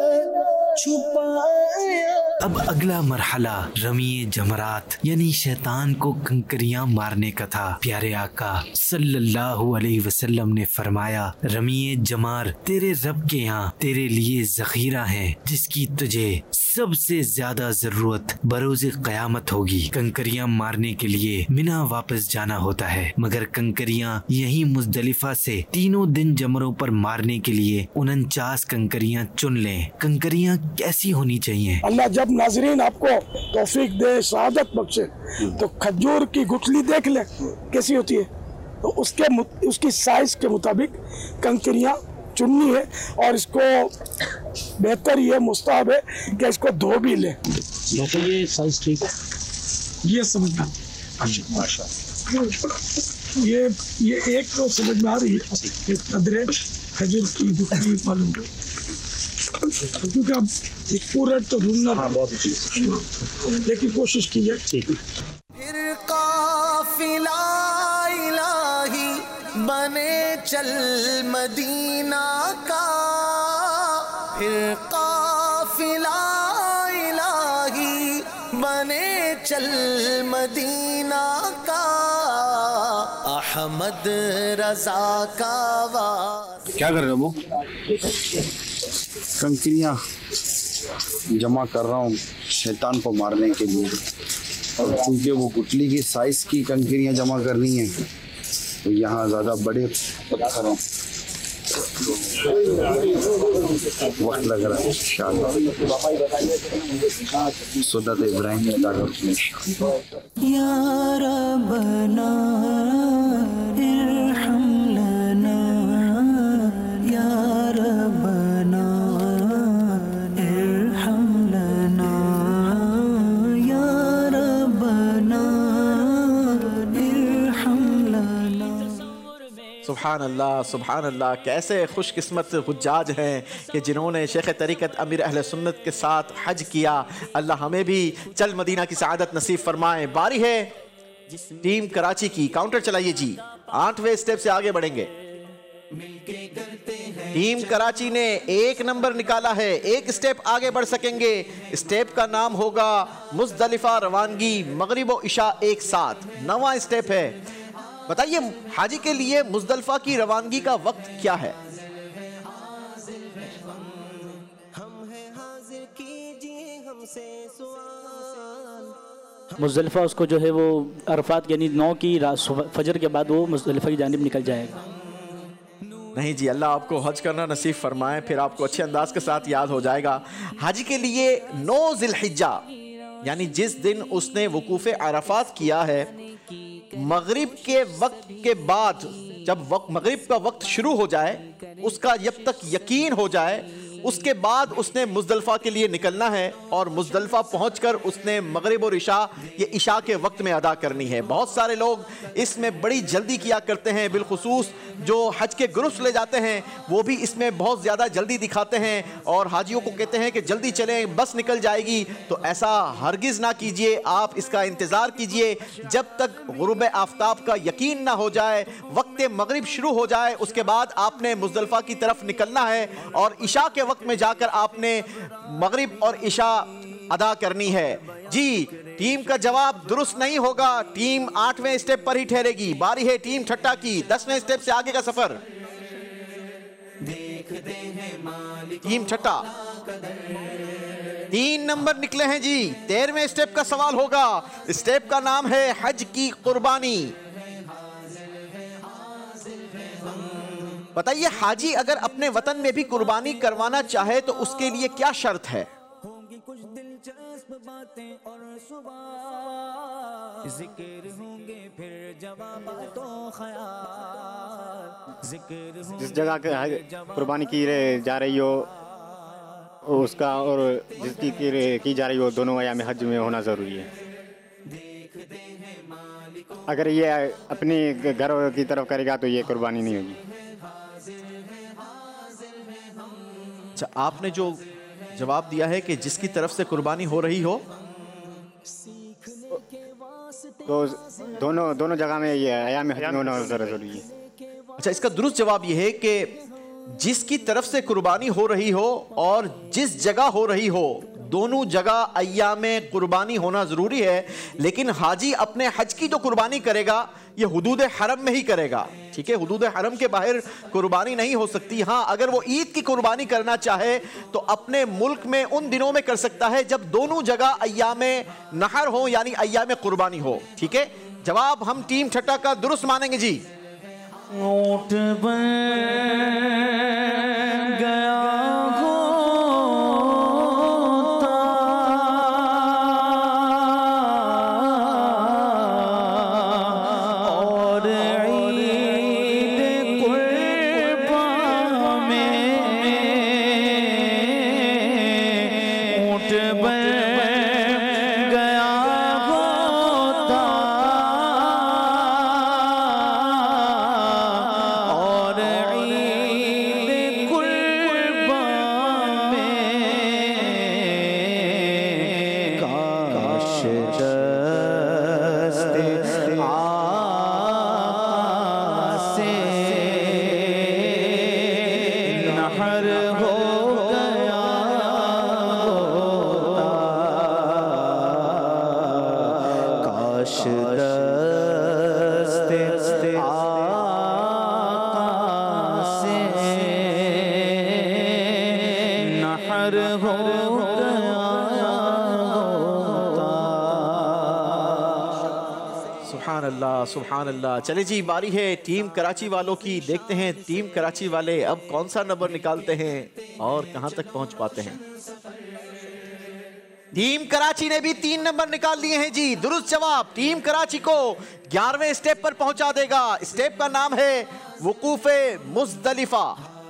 छुपाया। अब अगला मरहला रमीए जमरात यानी शैतान को कंकरियां मारने का था। प्यारे आका सल्लल्लाहु अलैहि वसल्लम ने फरमाया, रमीए जमार तेरे रब के यहाँ तेरे लिए जखीरा है जिसकी तुझे सबसे ज्यादा जरूरत बरोज़े क़यामत होगी। कंकरियां मारने के लिए मिना वापस जाना होता है, मगर कंकरियां यही मुज़दलिफ़ा से तीनों दिन जमरों पर मारने के लिए 49 कंकरियां चुन लें। कंकरियां कैसी होनी चाहिए? अल्लाह जब नाज़रीन आपको तौफीक दे, शहादत बख्शे, तो खजूर की गुठली देख ले कैसी होती है, तो उसकी साइज के मुताबिक कंकरियां चुननी है और इसको बेहतर ये मुस्ताहब है कि इसको धो भी ले। ये साइज ठीक है, ये समझना। ये एक तो समझ में आ रही है कदरे खजूर की गुठली मालूम, क्योंकि अब पूरा तो ढूंढना लेकिन कोशिश की है। फिर काफिला इलाही बने चल मदीना का, फिर काफिला इलाही बने चल मदीना का, अहमद रजा का वास। क्या कर रहे हो? वो कंकरियाँ जमा कर रहा हूँ शैतान को मारने के लिए, और क्योंकि वो गुठली की साइज की कंकरियाँ जमा करनी है तो यहाँ ज़्यादा बड़े पत्थर हैं, वक्त लग रहा है। इंशाअल्लाह सुन्नत इब्राहिम अदा करते हैं। या रब्बना इरहम लना, या रब्बना इरहम लना, या रब्बना इरहम लना। सुभान अल्लाह, सुभान अल्लाह। कैसे खुशकिस्मत हुज्जाज हैं कि जिन्होंने शेख तरीक़त अमीर अहले सुन्नत के साथ हज किया। अल्लाह हमें भी चल मदीना की सआदत नसीब फरमाए। बारी है टीम कराची की, काउंटर चलाइए जी। 8वें स्टेप से आगे बढ़ेंगे। टीम कराची ने 1 नंबर निकाला है, 1 स्टेप आगे बढ़ सकेंगे। स्टेप का नाम होगा मुज़दलिफ़ा रवानगी मगरिब व इशा एक साथ। 9वां स्टेप है। बताइए हाजी के लिए मुज़दलिफ़ा की रवानगी का वक्त क्या है? मुज़दलिफ़ा उसको जो है वो अरफात यानी 9 की रात फजर के बाद वो मुज़दलिफ़ा की जानिब निकल जाएगा। नहीं जी, अल्लाह आपको हज करना नसीब फरमाए, फिर आपको अच्छे अंदाज के साथ याद हो जाएगा। हाजी के लिए 9 ज़िलहिज्जा यानी जिस दिन उसने वकूफ़े अरफात किया है, मगरिब के वक्त के बाद, जब मगरिब का वक्त शुरू हो जाए, उसका जब तक यकीन हो जाए, उसके बाद उसने मुज़दलिफ़ा के लिए निकलना है और मुज़दलिफ़ा पहुंचकर उसने मगरिब और इशा ये इशा के वक्त में अदा करनी है। बहुत सारे लोग इसमें बड़ी जल्दी किया करते हैं, बिलखुसूस जो हज के ग्रुप्स ले जाते हैं वो भी इसमें बहुत ज़्यादा जल्दी दिखाते हैं और हाजियों को कहते हैं कि जल्दी चलें, बस निकल जाएगी। तो ऐसा हरगिज़ ना कीजिए, आप इसका इंतज़ार कीजिए जब तक गुरूब आफ्ताब का यकीन ना हो जाए, वक्त मगरिब शुरू हो जाए, उसके बाद आपने मुज़दलिफ़ा की तरफ निकलना है और इशा के वक्त में जाकर आपने मगरिब और इशा अदा करनी है। जी, टीम का जवाब दुरुस्त नहीं होगा, टीम 8वें स्टेप पर ही ठहरेगी। बारी है टीम ठट्टा की, 10वें स्टेप से आगे का सफर। टीम छठा 3 नंबर निकले हैं जी। 13वें स्टेप का सवाल होगा। स्टेप का नाम है हज की कुर्बानी। बताइए, हाजी अगर अपने वतन में भी कुर्बानी करवाना चाहे तो उसके लिए क्या शर्त है? जिस जगह कुर्बानी की जा रही हो उसका और जिसकी की जा रही हो दोनों अयाम हज में होना ज़रूरी है। अगर ये अपनी घर की तरफ करेगा तो ये कुर्बानी नहीं होगी। अच्छा, आपने जो जवाब दिया है कि जिसकी तरफ से कुर्बानी हो रही हो, तो दोनों जगह में ये अयाम हज में होना ज़रूरी है। अच्छा, इसका दुरुस्त जवाब ये है कि जिसकी तरफ से कुर्बानी हो रही हो और जिस जगह हो रही हो, दोनों जगह अय्याम कुर्बानी होना ज़रूरी है। लेकिन हाजी अपने हज की जो कुर्बानी करेगा ये हुदूद हरम में ही करेगा। ठीक है, हुदूद हरम के बाहर कुर्बानी नहीं हो सकती। हाँ, अगर वो ईद की कुर्बानी करना चाहे तो अपने मुल्क में उन दिनों में कर सकता है जब दोनों जगह अय्याम नहर हो, यानी अय्याम कुर्बानी हो। ठीक है, जवाब हम टीम छठा का दुरुस्त मानेंगे जी। ऊँट बन गया सुभान अल्लाह। चले जी, बारी है टीम कराची वालों की। देखते हैं टीम कराची वाले अब कौन सा नंबर निकालते हैं और कहां तक पहुंच पाते हैं। टीम कराची ने भी 3 नंबर निकाल लिए हैं जी। दुरुस्त जवाब टीम कराची को 11वें स्टेप पर पहुंचा देगा। स्टेप का नाम है वुकूफे मुज़दलिफा।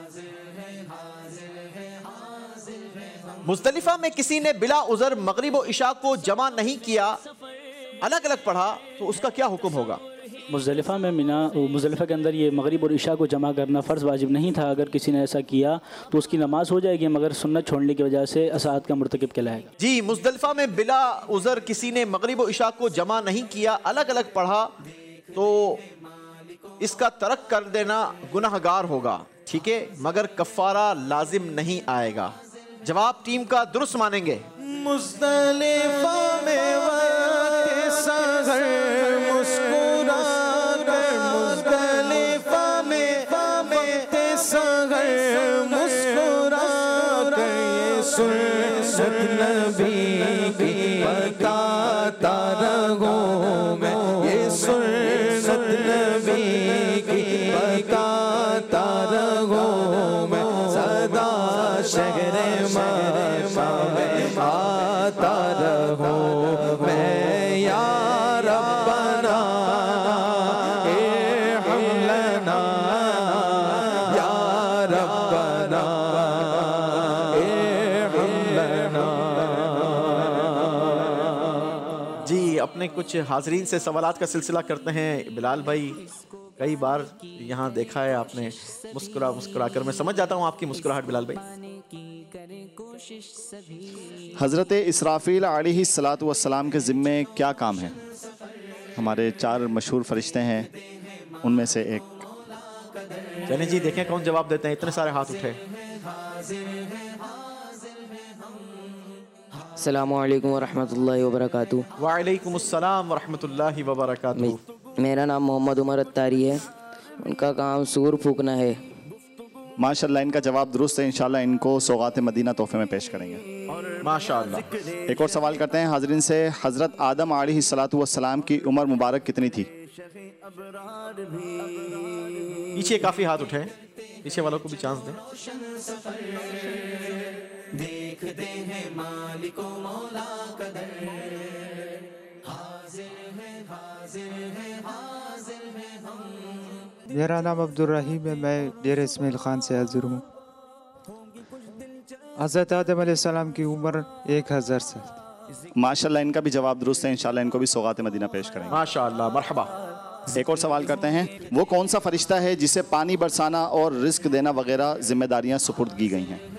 मुज़दलिफा में किसी ने बिला उज़र मगरिब और इशा को जमा नहीं किया, अलग अलग पढ़ा, तो उसका क्या हुक्म होगा? मुज़दलिफ़ा में मुज़दलिफ़ा के अंदर ये मगरिब और इशा को जमा करना फ़र्ज़ वाजिब नहीं था। अगर किसी ने ऐसा किया तो उसकी नमाज हो जाएगी, मगर सुन्नत छोड़ने की वजह से असात का मुर्तकिब कहलाएगा। जी, मुज़दलिफ़ा में बिला उज़र किसी ने मगरिब और इशा को जमा नहीं किया, अलग अलग पढ़ा, तो इसका तर्क कर देना गुनाहगार होगा। ठीक है, मगर कफ़ारा लाजिम नहीं आएगा। जवाब टीम का दुरुस्त मानेंगे। मुज़दलिफ़ा में सगर मुस्कुरा कर, मुज़दलिफ़ा में सगर मुस्कुरा कर, ये सुन्नत नबी की बताता रहूं मैं, ये सुन्नत नबी की बताता रहूं मैं, सदा शहरे मक्का में आता रहूं मैं। अपने कुछ हाजरीन से सवालात का सिलसिला करते हैं। बिलाल भाई, कई बार यहाँ देखा है आपने मुस्कुरा कर, मैं समझ जाता हूँ आपकी मुस्कुराहट बिलाल भाई। हज़रत इसराफील अलैहिस्सलातु वस्सलाम के ज़िम्मे क्या काम है? हमारे 4 मशहूर फरिश्ते हैं, उनमें से एक। चलिए जी, देखें कौन जवाब देते हैं। इतने सारे हाथ उठे। अस्सलामुअलैकुम वरहमतुल्लाहि वबरकातुहू। वालेकुम अस्सलाम वरहमतुल्लाहि वबरकातुहू। मेरा नाम मोहम्मद उमर अत्तारी है। उनका काम सूर फूकना है। माशाल्लाह इनका जवाब दुरुस्त है। इंशाल्लाह इनको सौगात मदीना तोहफे में पेश करेंगे। माशाल्लाह। एक और सवाल करते हैं हाजरीन से, हज़रत आदम अलैहिस्सलातु वस्सलाम की उम्र मुबारक कितनी थी? पीछे काफी हाथ उठे, पीछे वालों को भी चांस दें। देखते हैं मालिको मौला कदर, हाजिर है हाजिर है हाजिर है हम। मेरा नाम अब्दुल रहीम है, मैं डेरा इस्माइल खान से हाजिर हूँ। हज़रत आदम अलैहिस्सलाम की उम्र 1000 साल। माशाल्लाह इनका भी जवाब दुरुस्त है। इंशाल्लाह इनको भी सौगात मदीना पेश करेंगे। माशाल्लाह, मरहबा। एक और सवाल करते हैं, वो कौन सा फरिश्ता है जिसे पानी बरसाना और रिस्क देना वगैरह जिम्मेदारियां सुपुर्द की गई हैं?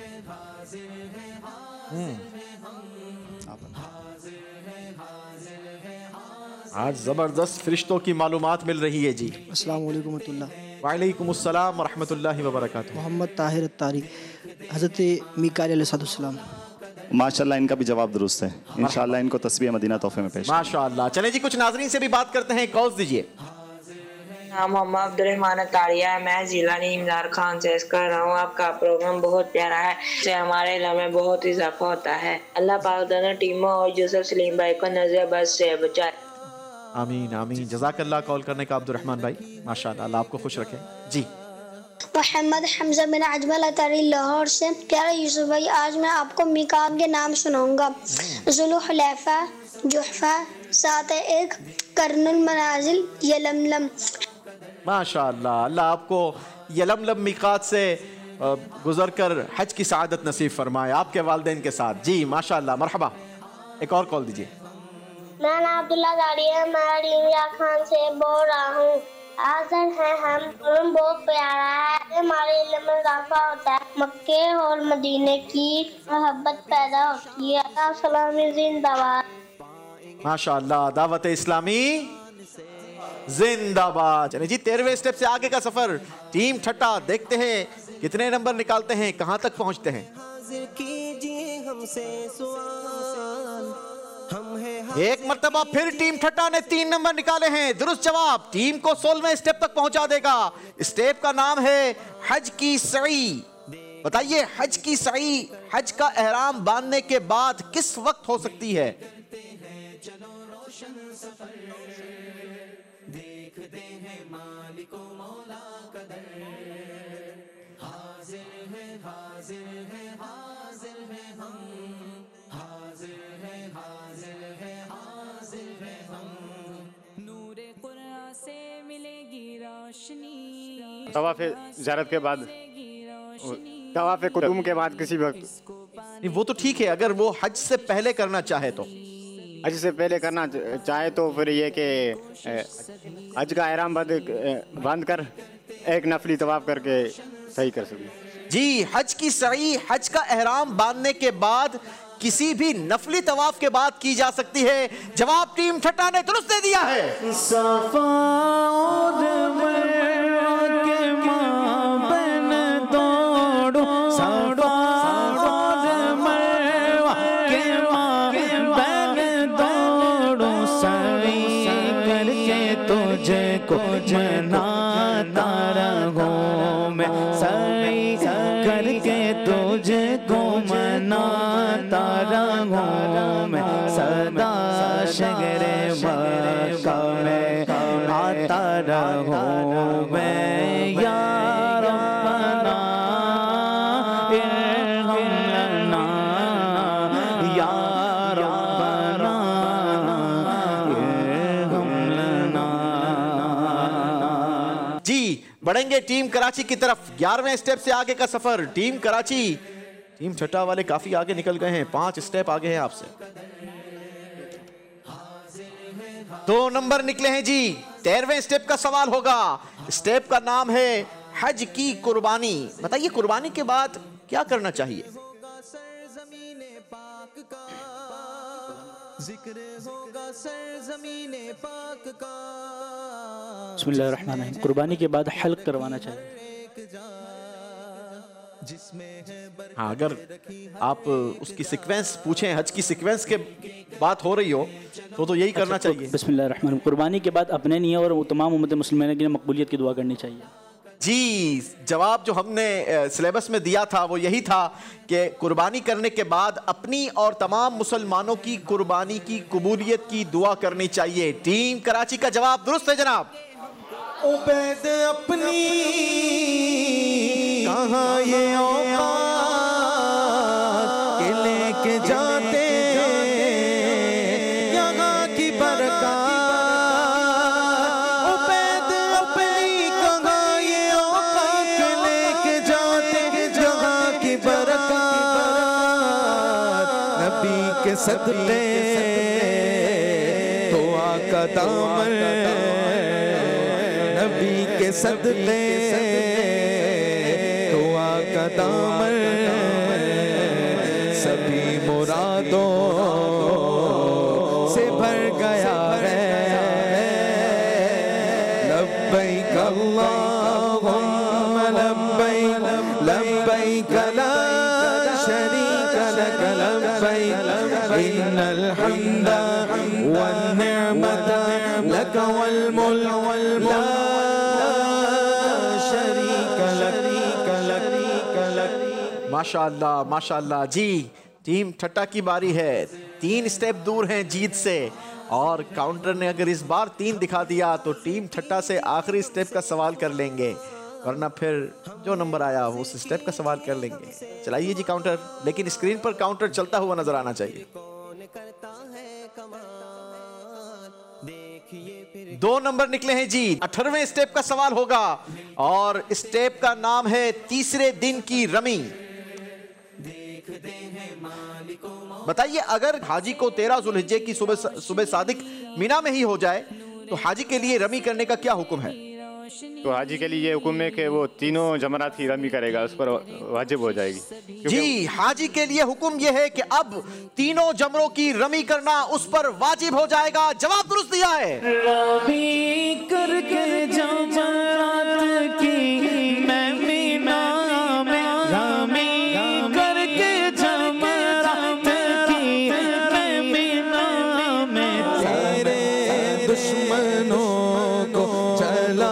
आज जबरदस्त फरिश्तों की मालूमात मिल रही है जी। अस्सलाम वालेकुम रहमतुल्लाह। वालेकुम अस्सलाम व रहमतुल्लाहि व बरकातुहू। मोहम्मद ताहिर अत्तारी, हज़रत मीकाईल अलैहिस्सलाम। माशाल्लाह इनका भी जवाब दुरुस्त है। इंशाल्लाह इनको तस्बीह मदीना तोहफे में पेश। माशाल्लाह। चले जी, कुछ नाज़रीन से भी बात करते हैं, कॉल्स दीजिए। नाम मोहम्मद अब्दुर्रहमान तारिया है, मैं जिला इमरान खान से कर रहा हूँ। आपका प्रोग्राम बहुत प्यारा है, इससे हमारे इल्म में बहुत इजाफा होता है। अल्लाह पाक दोनों टीमों और यूसुफ सलीम भाई को नजर बस से बचाए। आमीन आमीन। जज़ाकल्लाह कॉल करने का अब्दुर्रहमान भाई, माशाल्लाह। अल्लाह आपको खुश रखे जी। मोहम्मद हमजा बिन अजमल अतारी लाहौर से। प्यारे यूसुफ भाई, आज मैं आपको मीकात के नाम सुनाऊंगा। ज़ुल्हुलैफ़ा, जुहफ़ा, सात एक, कर्नुल मनाजिल, यलमलम। माशाल्लाह। अल्लाह आपको यलमलम मीकात से गुजर कर हज की सआदत नसीब फरमाए आपके वालिदैन के साथ जी। माशाल्लाह, मरहबा। एक और कॉल दीजिए। मैं नाम अब्दुल्ला दाड़ी है, मैं इमरान खान से बोल रहा हूँ। आज़र है हम बहुत प्यारा है, हमारे इल्म में इजाफा होता है, मक्के और मदीने की मोहब्बत पैदा होती है। सलामी जिंदाबाद। माशाल्लाह, दावत इस्लामी जिंदाबाद। चलिए जी, 13वें स्टेप से आगे का सफर। टीम ठट्टा, देखते हैं कितने नंबर निकालते हैं, कहां तक पहुंचते हैं। एक मर्तबा फिर टीम ठट्टा ने 3 नंबर निकाले हैं। दुरुस्त जवाब टीम को 16वें स्टेप तक पहुंचा देगा। स्टेप का नाम है हज की सई। बताइए, हज की सई हज का एहराम बांधने के बाद किस वक्त हो सकती है? देखते हैं मालिको मौला कदर, हाजिर है हाजिर है हाजिर है हम, हाजिर है हाजिर है हाजिर है हम। नूरे कुरान से मिलेगी रोशनी। तवाफ़े ज़ियारत के बाद, तवाफ़े कुदूम के बाद किसी वक्त नहीं, वो तो ठीक है। अगर वो हज से पहले करना चाहे तो, हज से पहले करना चाहे तो फिर ये कि हज का एहराम बांध कर एक नफली तवाफ करके सही कर सकते जी। हज की सई हज का एहराम बांधने के बाद किसी भी नफली तवाफ के बाद की जा सकती है। जवाब टीम ठट्टा ने दुरुस्त दे दिया है। मनाता रहूं मैं, सही करके तुझको मनाता रहूं मैं, सदा शगरे मक्का में आता रहूं मैं। या रब्बना इरहम लना, या रब्बना इरहम लना। बढ़ेंगे टीम कराची की तरफ। 11वें स्टेप से आगे का सफर। टीम कराची, टीम छठा वाले काफी आगे निकल गए हैं, 5 स्टेप आगे हैं आपसे। 2 नंबर निकले हैं जी। 13वें स्टेप का सवाल होगा। स्टेप का नाम है हज की कुर्बानी। बताइए, कुर्बानी के बाद क्या करना चाहिए? जिक्र होगा सरज़मीने पाक का। बिस्मिल्लाहिर्रहमानिर्रहीम। कुर्बानी के बाद हल्क करवाना चाहिए। हाँ, अगर आप उसकी सीक्वेंस पूछें, हज की सीक्वेंस के बात हो रही हो तो यही करना चाहिए। बिस्मिल्लाहिर्रहमानिर्रहीम। कुर्बानी के बाद अपने लिए और तमाम उम्मत मुस्लिमीन के लिए मकबूलियत की दुआ करनी चाहिए। जी, जवाब जो हमने सिलेबस में दिया था वो यही था कि कुर्बानी करने के बाद अपनी और तमाम मुसलमानों की कुर्बानी की कबूलियत की दुआ करनी चाहिए। टीम कराची का जवाब दुरुस्त है जनाब। उबैद अपनी कहाँ ये औकात के लेके जाते यहाँ की बरकत। उबैद अपनी कहाँ ये औकात के लेके जाते यहाँ की बरकत। नबी के सदक़े तो आका दामन, नबी के सदक़े तो आका दामन सभी मुरादों से भर गया है। लब्बैक अल्लाहुम्मा लब्बैक लब्बैक ला शरीक लक लब्बैक इन्नल हम्दा वन निअमता लक वल मुल्क ला माशाअल्लाह माशाअल्लाह। जी, टीम ठट्टा की बारी है। 3 स्टेप दूर हैं जीत से और काउंटर ने अगर इस बार 3 दिखा दिया तो टीम ठट्टा से आखिरी स्टेप का सवाल कर लेंगे, वरना फिर जो नंबर आया वो उस स्टेप का सवाल कर लेंगे। चलाइए जी काउंटर, लेकिन स्क्रीन पर काउंटर चलता हुआ नजर आना चाहिए। 2 नंबर निकले हैं जी। 18वें स्टेप का सवाल होगा और स्टेप का नाम है तीसरे दिन की रमी। बताइए, अगर हाजी को 13 जुल्हिज्जे की सुबह सादिक मीना में ही हो जाए तो हाजी के लिए रमी करने का क्या हुक्म है? तो हाजी के लिए ये हुक्म है कि वो तीनों जमरात की रमी करेगा, उस पर वाजिब हो जाएगी। जी, हाजी के लिए हुक्म ये है कि अब तीनों जमरों की रमी करना उस पर वाजिब हो जाएगा। जवाब दुरुस्त दिया है। रमी करके जमरात की मैं मीना में, रमी करके जमरात की मैं मीना में तेरे दुश्मनों को चला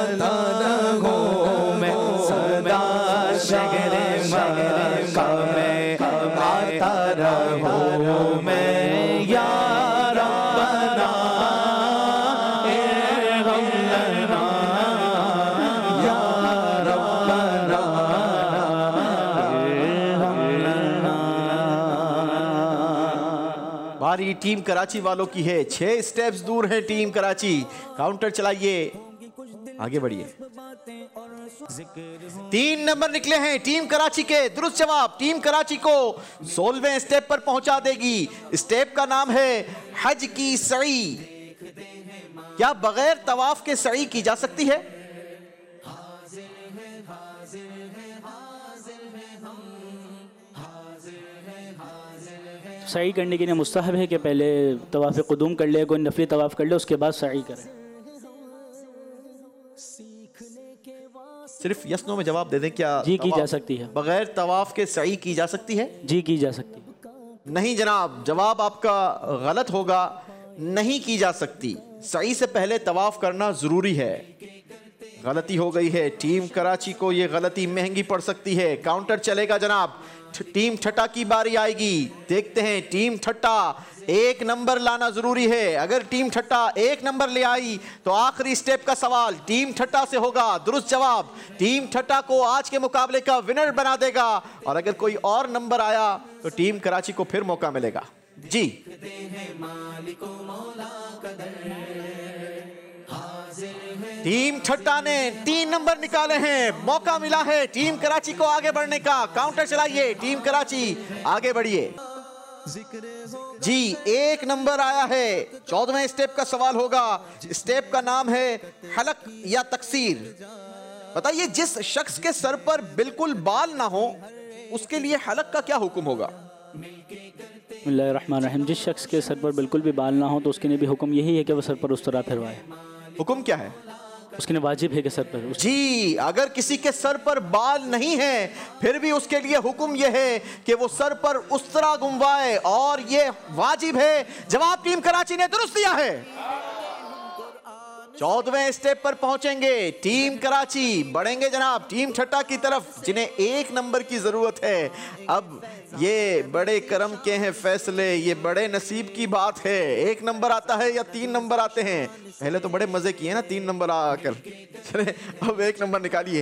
बारी टीम कराची वालों की है। 6 स्टेप्स दूर है टीम कराची। काउंटर चलाइए, आगे बढ़िए। 3 नंबर निकले हैं टीम कराची के। दुरुस्त जवाब टीम कराची को 16वें स्टेप पर पहुंचा देगी। स्टेप का नाम है हज की सई। क्या बगैर तवाफ के सई की जा सकती है? सई करने के लिए मुस्तहब है कि पहले तवाफ़ क़ुदूम कर ले, कोई नफली तवाफ़ कर ले, उसके बाद सई करे। सिर्फ यस नो में जवाब दे दें। क्या जी की जा सकती है? बगैर तवाफ के सई की जा सकती है? जी की जा सकती है। नहीं जनाब, जवाब आपका गलत होगा। नहीं की जा सकती। सई से पहले तवाफ करना जरूरी है। गलती हो गई है। टीम कराची को यह गलती महंगी पड़ सकती है। काउंटर चलेगा जनाब। टीम ठट्टा की बारी आएगी। देखते हैं टीम ठट्टा 1 नंबर लाना जरूरी है। अगर टीम ठट्टा 1 नंबर ले आई तो आखिरी स्टेप का सवाल टीम ठट्टा से होगा। दुरुस्त जवाब टीम ठट्टा को आज के मुकाबले का विनर बना देगा और अगर कोई और नंबर आया तो टीम कराची को फिर मौका मिलेगा। जी, टीम ठट्टा ने 3 नंबर निकाले हैं। मौका मिला है टीम कराची को आगे बढ़ने का। काउंटर चलाइए, टीम कराची आगे बढ़िए। जी, 1 नंबर आया है। 14वें स्टेप का सवाल होगा। स्टेप का नाम है हलक या तकसीर। बताइए, जिस शख्स के सर पर बिल्कुल बाल ना हो उसके लिए हलक का क्या हुक्म होगा? बिस्मिल्लाहिर्रहमानिर्रहीम। जिस शख्स के सर पर बिल्कुल भी बाल ना हो तो उसके लिए भी हुक्म यही है कि वह सर पर उस तरह फिरवाए। हुक्म क्या है? उसके लिए वाजिब है कि सर पर जी, अगर किसी के सर पर बाल नहीं है फिर भी उसके लिए हुक्म यह है कि वो सर पर उस तरह घुमवाए और ये वाजिब है। जवाब टीम कराची ने दुरुस्त दिया है। 14वें स्टेप पर पहुंचेंगे टीम कराची, बढ़ेंगे जनाब टीम ठट्टा की तरफ जिन्हें 1 नंबर की जरूरत है। अब ये बड़े करम के हैं फैसले, ये बड़े नसीब की बात है। 1 नंबर आता है या 3 नंबर आते हैं? पहले तो बड़े मजे किए ना 3 नंबर आकर, चले अब 1 नंबर निकालिए।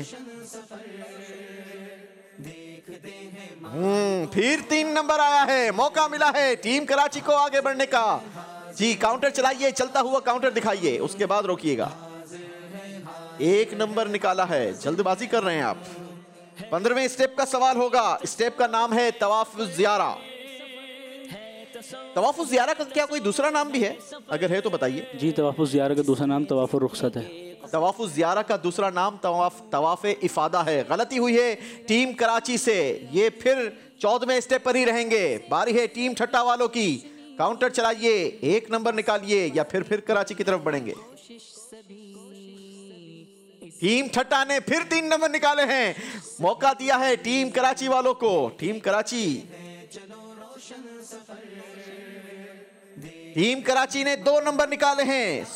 फिर 3 नंबर आया है, मौका मिला है टीम कराची को आगे बढ़ने का। जी काउंटर चलाइए, चलता हुआ काउंटर दिखाइए, उसके बाद रोकिएगा। 1 नंबर निकाला है, जल्दबाजी कर रहे हैं आप। 15वें स्टेप का सवाल होगा। स्टेप का नाम है तवाफुज़ ज़ियारा। तवाफुज़ ज़ियारा का क्या कोई दूसरा नाम भी है? अगर है तो बताइए। जी तवाफुज़ ज़ियारा का दूसरा नाम तवाफ़ुर रुख़सत है। तवाफुज़ ज़ियारा का दूसरा नाम तवाफ़े इफ़ादा है। गलती हुई है टीम कराची से, ये फिर 14वें स्टेप पर ही रहेंगे। बारी है टीम ठट्टा वालों की, काउंटर चलाइए, 1 नंबर निकालिए या फिर कराची की तरफ बढ़ेंगे। टीम ठट्टा ने फिर 3 नंबर निकाले हैं, मौका दिया है टीम कराची वालों को। टीम कराची ने 2 नंबर निकाले हैं।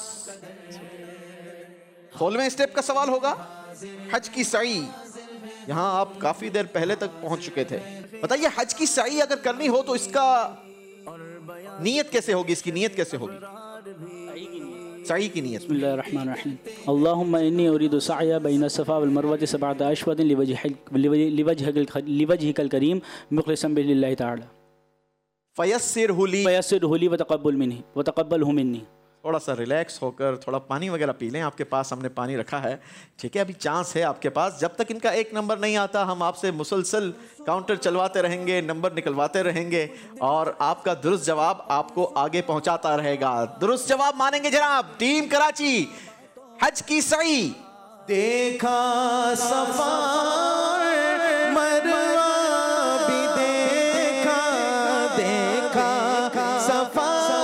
16वें स्टेप का सवाल होगा हज की सई। यहां आप काफी देर पहले तक पहुंच चुके थे। बताइए हज की सई अगर करनी हो तो इसका नियत कैसे होगी? इसकी नियत कैसे होगी? सई की नियत। बिस्मिल्लाहिर्रहमानिर्रहीम। अल्लाहुम्मा इन्नी उरीदु सअया बैन सफ़ा वल मरवति सबअत अशवादिन लिवजहिकल करीम मुखलिसन बिल्लिल्लाहि तआला फयस्सिरहु ली व तक़ब्बलहु मिन्नी। थोड़ा सा रिलैक्स होकर थोड़ा पानी वगैरह पी लें। आपके पास हमने पानी रखा है, ठीक है? अभी चांस है आपके पास। जब तक इनका 1 नंबर नहीं आता हम आपसे मुसलसल काउंटर चलवाते रहेंगे, नंबर निकलवाते रहेंगे और आपका दुरुस्त जवाब आपको आगे पहुंचाता रहेगा। दुरुस्त जवाब मानेंगे जनाब टीम कराची। हज की सई। देखा सफा मरवा भी देखा, देखा सफा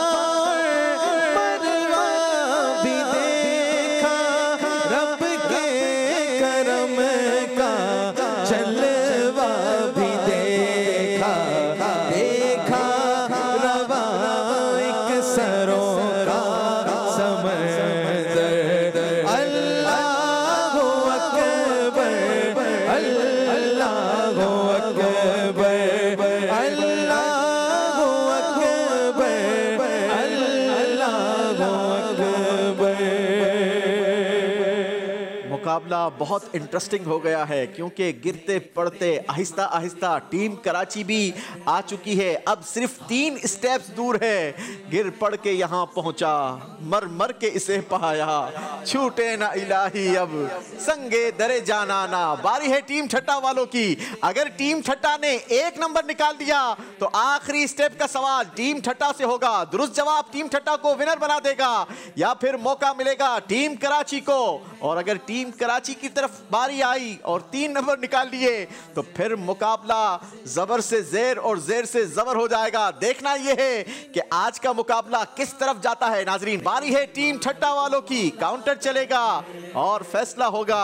मुकाबला बहुत इंटरेस्टिंग हो गया है क्योंकि गिरते पड़ते आहिस्ता आहिस्ता टीम कराची भी आ चुकी है। अब सिर्फ 3 स्टेप्स दूर है, गिर पड़ के यहाँ पहुंचा, मर मर के इसे पाया, छूटे ना इलाही अब संगे दरे जाना ना। बारी है टीम ठट्टा वालों की। अगर टीम ठट्टा ने 1 नंबर निकाल दिया तो आखिरी स्टेप का सवाल टीम ठट्टा से होगा। दुरुस्त जवाब टीम ठट्टा को विनर बना देगा या फिर मौका मिलेगा टीम कराची को। और अगर टीम कराची की तरफ बारी आई और 3 नंबर निकाल लिए तो फिर मुकाबला जबर से जेर और जेर से जबर हो जाएगा। देखना यह है कि आज का मुकाबला किस तरफ जाता है। नाजरीन बारी है टीम ठट्टा वालों की, काउंटर चलेगा और फैसला होगा।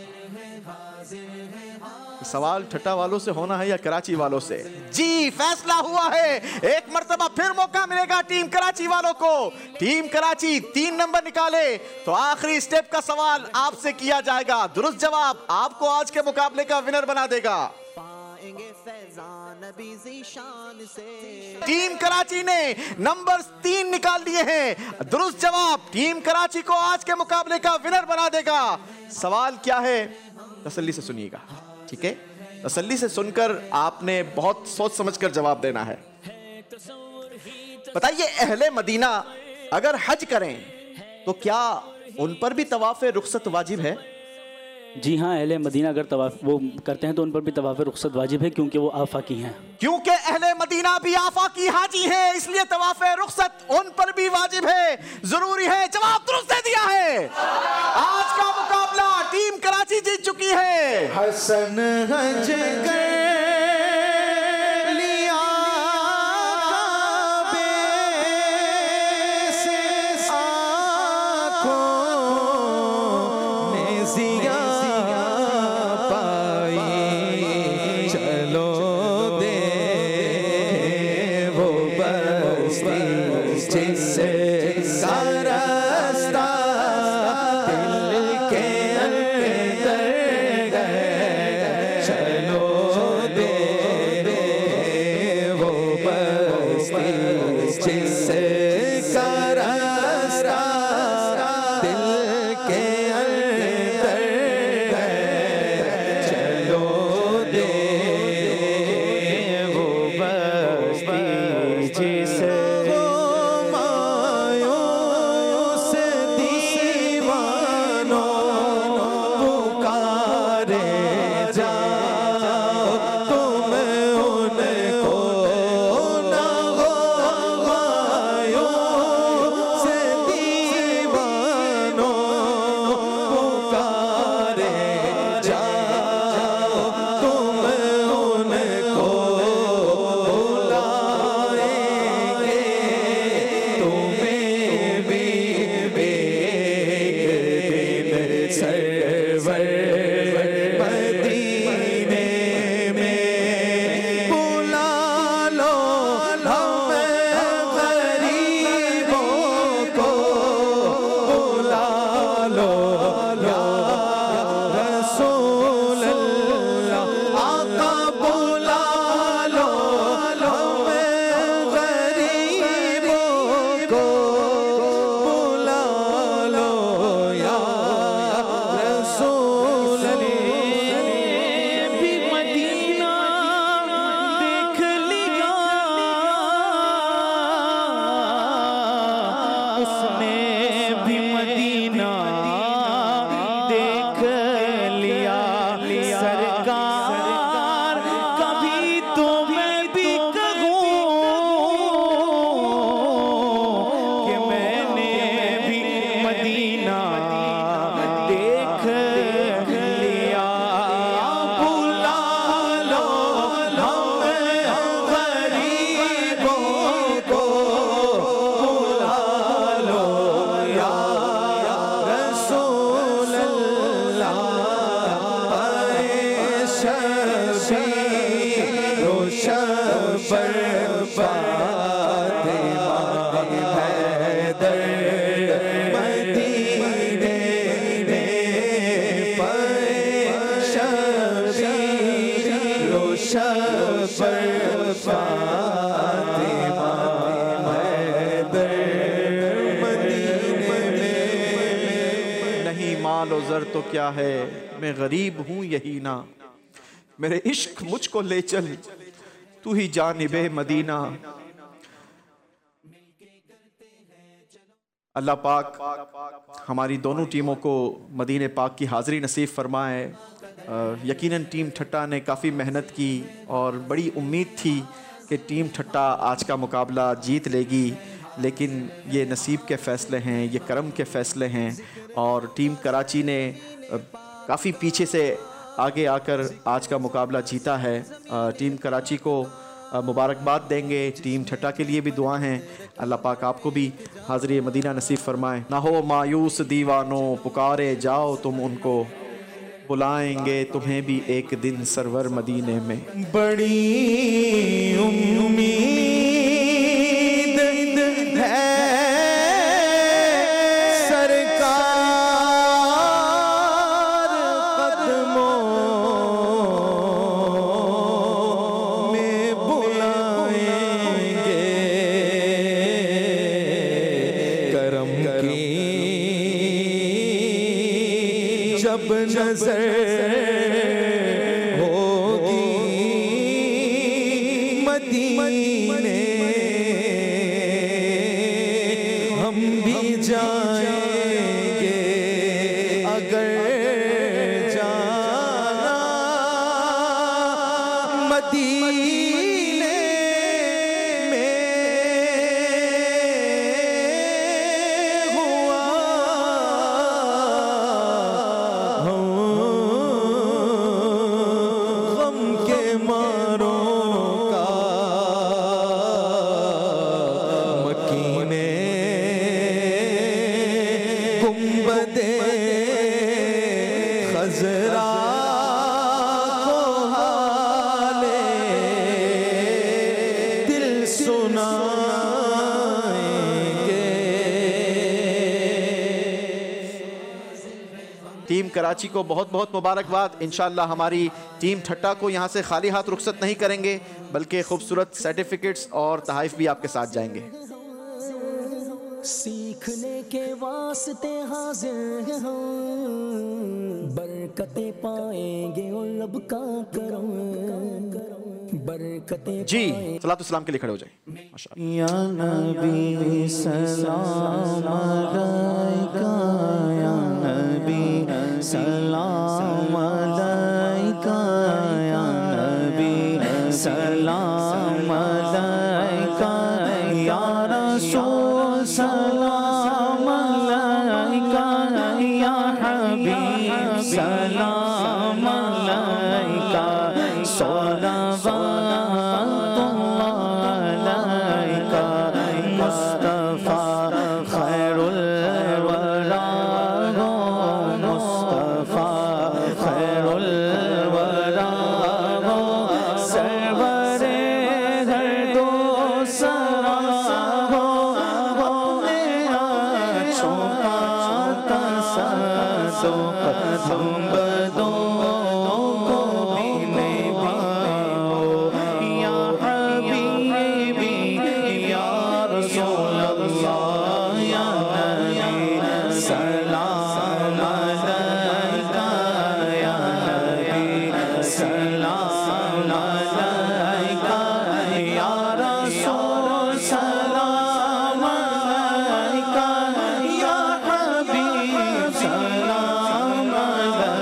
सवाल ठट्टा वालों से होना है या कराची वालों से? जी फैसला हुआ है। एक मर्तबा फिर मौका मिलेगा टीम कराची वालों को। टीम कराची 3 नंबर निकाले तो आखिरी स्टेप का सवाल आपसे किया जाएगा। दुरुस्त जवाब आपको आज के मुकाबले का विनर बना देगा। टीम कराची ने नंबर 3 निकाल दिए हैं। दुरुस्त जवाब टीम कराची को आज के मुकाबले का विनर बना देगा। सवाल क्या है तसल्ली से सुनिएगा, ठीक है? तसल्ली से सुनकर आपने बहुत सोच समझकर जवाब देना है। बताइए अहले मदीना अगर हज करें तो क्या उन पर भी तवाफ़े रुखसत वाजिब है? जी हाँ, अहले मदीना अगर तवाफ वो करते हैं तो उन पर भी तवाफ़े रुखसत वाजिब है क्योंकि वो आफाकी हैं। क्योंकि अहले मदीना भी आफाकी हाजी है इसलिए तवाफ़े रुखसत उन पर भी वाजिब है, जरूरी है। जवाब दुरुस्त दे दिया है। आज का मुकाबला टीम कराची जीत चुकी है। हसन हज शबर फातिमा हैदर मदीने पे शबीर लो शबर फातिमा हैदर मदीने में। नहीं माल और ज़र तो क्या है, मैं गरीब हूँ यही ना, मेरे इश्क मुझको ले चल तू ही जानिबे मदीना। अल्लाह पाक हमारी दोनों टीमों को मदीने पाक की हाज़िरी नसीब फरमाए। यकीनन टीम ठट्टा ने काफ़ी मेहनत की और बड़ी उम्मीद थी कि टीम ठट्टा आज का मुकाबला जीत लेगी, लेकिन ये नसीब के फ़ैसले हैं, ये करम के फ़ैसले हैं और टीम कराची ने काफ़ी पीछे से आगे आकर आज का मुकाबला जीता है। टीम कराची को मुबारकबाद देंगे, टीम ठट्टा के लिए भी दुआ हैं। अल्लाह पाक आपको भी हाज़िरी मदीना नसीब फरमाए। ना हो मायूस दीवानों, पुकारे जाओ तुम उनको, बुलाएंगे तुम्हें भी एक दिन सरवर मदीने में। बड़ी उम्मीद है नजर होगी मदीने हम भी जाएंगे अगर जाना मदीने में हुआ। टीम कराची को बहुत बहुत मुबारकबाद। इंशाअल्लाह हमारी टीम ठट्टा को यहाँ से खाली हाथ रुखसत नहीं करेंगे, बल्कि खूबसूरत सर्टिफिकेट्स और तहाइफ भी आपके साथ जाएंगे। सीखने के वास्ते हाजिर हैं हम, बरकतें पाएंगे और लब का करम, बरकतें जी सलातो सलाम के लिए खड़े हो जाए। या नबी सलाम अलैका, या नबी सलाम अलैका, या नबी सलाम अलैका, या रसूल सलाम अलैका, या हबीब सलाम अलैका, सलावतुल्लाह अलैका, मुस्तफा खैरुल वरा, मुस्तफा खैरुल वरा, सरवरे हर दो सरा हो, हम बदों को भी नहीं पाओ, या हबीबी या रसूल अल्लाह, या नबी सलाम अलैका, या नबी सलाम अलैका, या रसूल सलाम अलैका, या हबीब सलाम अलैका।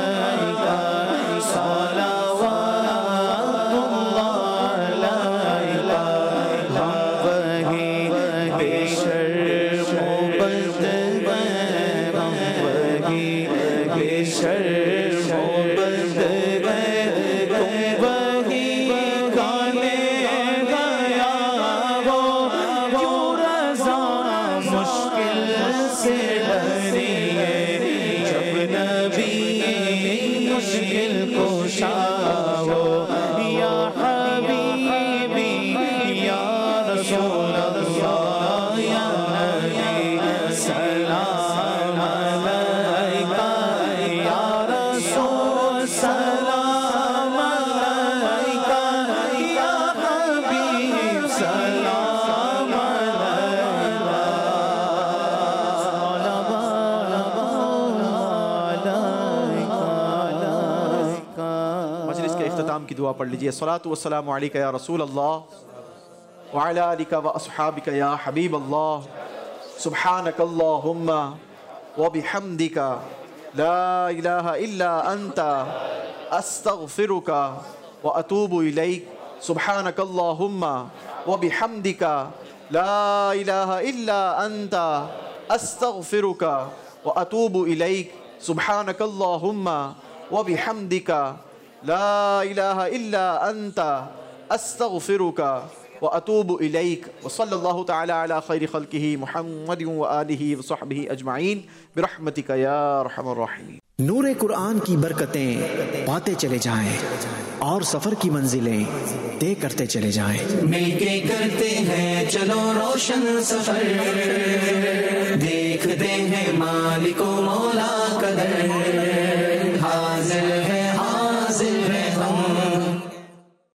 की दुआ पढ़ लीजिए। सलातु वस्सलामु अलैका या रसूल अल्लाह व अला आलिका व अस्हाबिका या हबीब अल्लाह, सुब्हानकल्लाहुम्मा व बिहम्दिका ला इलाहा इल्ला अंता अस्तगफिरुका व अतूबु इलैक, सुब्हानकल्लाहुम्मा व बिहम्दिका ला इलाहा इल्ला अंता अस्तगफिरुका व अतूबु इलैक, सुब्हानकल्लाहुम्मा व बिहम्दिका ला इलाहा इल्ला अंता अस्तगफिरुका व अतूबु इलैक। व सल्लल्लाहु तआला अला खैरि खल्किही मुहम्मदिन व आलिही व सहबिही अजमाइन बिरहमतिका या अरहमर राहिमीन। नूरे कुरान की बरकतें पाते चले जाएं और सफर की मंजिलें तय करते चले जाएं। मिलके करते हैं चलो रोशन सफर, देखते हैं मालिकों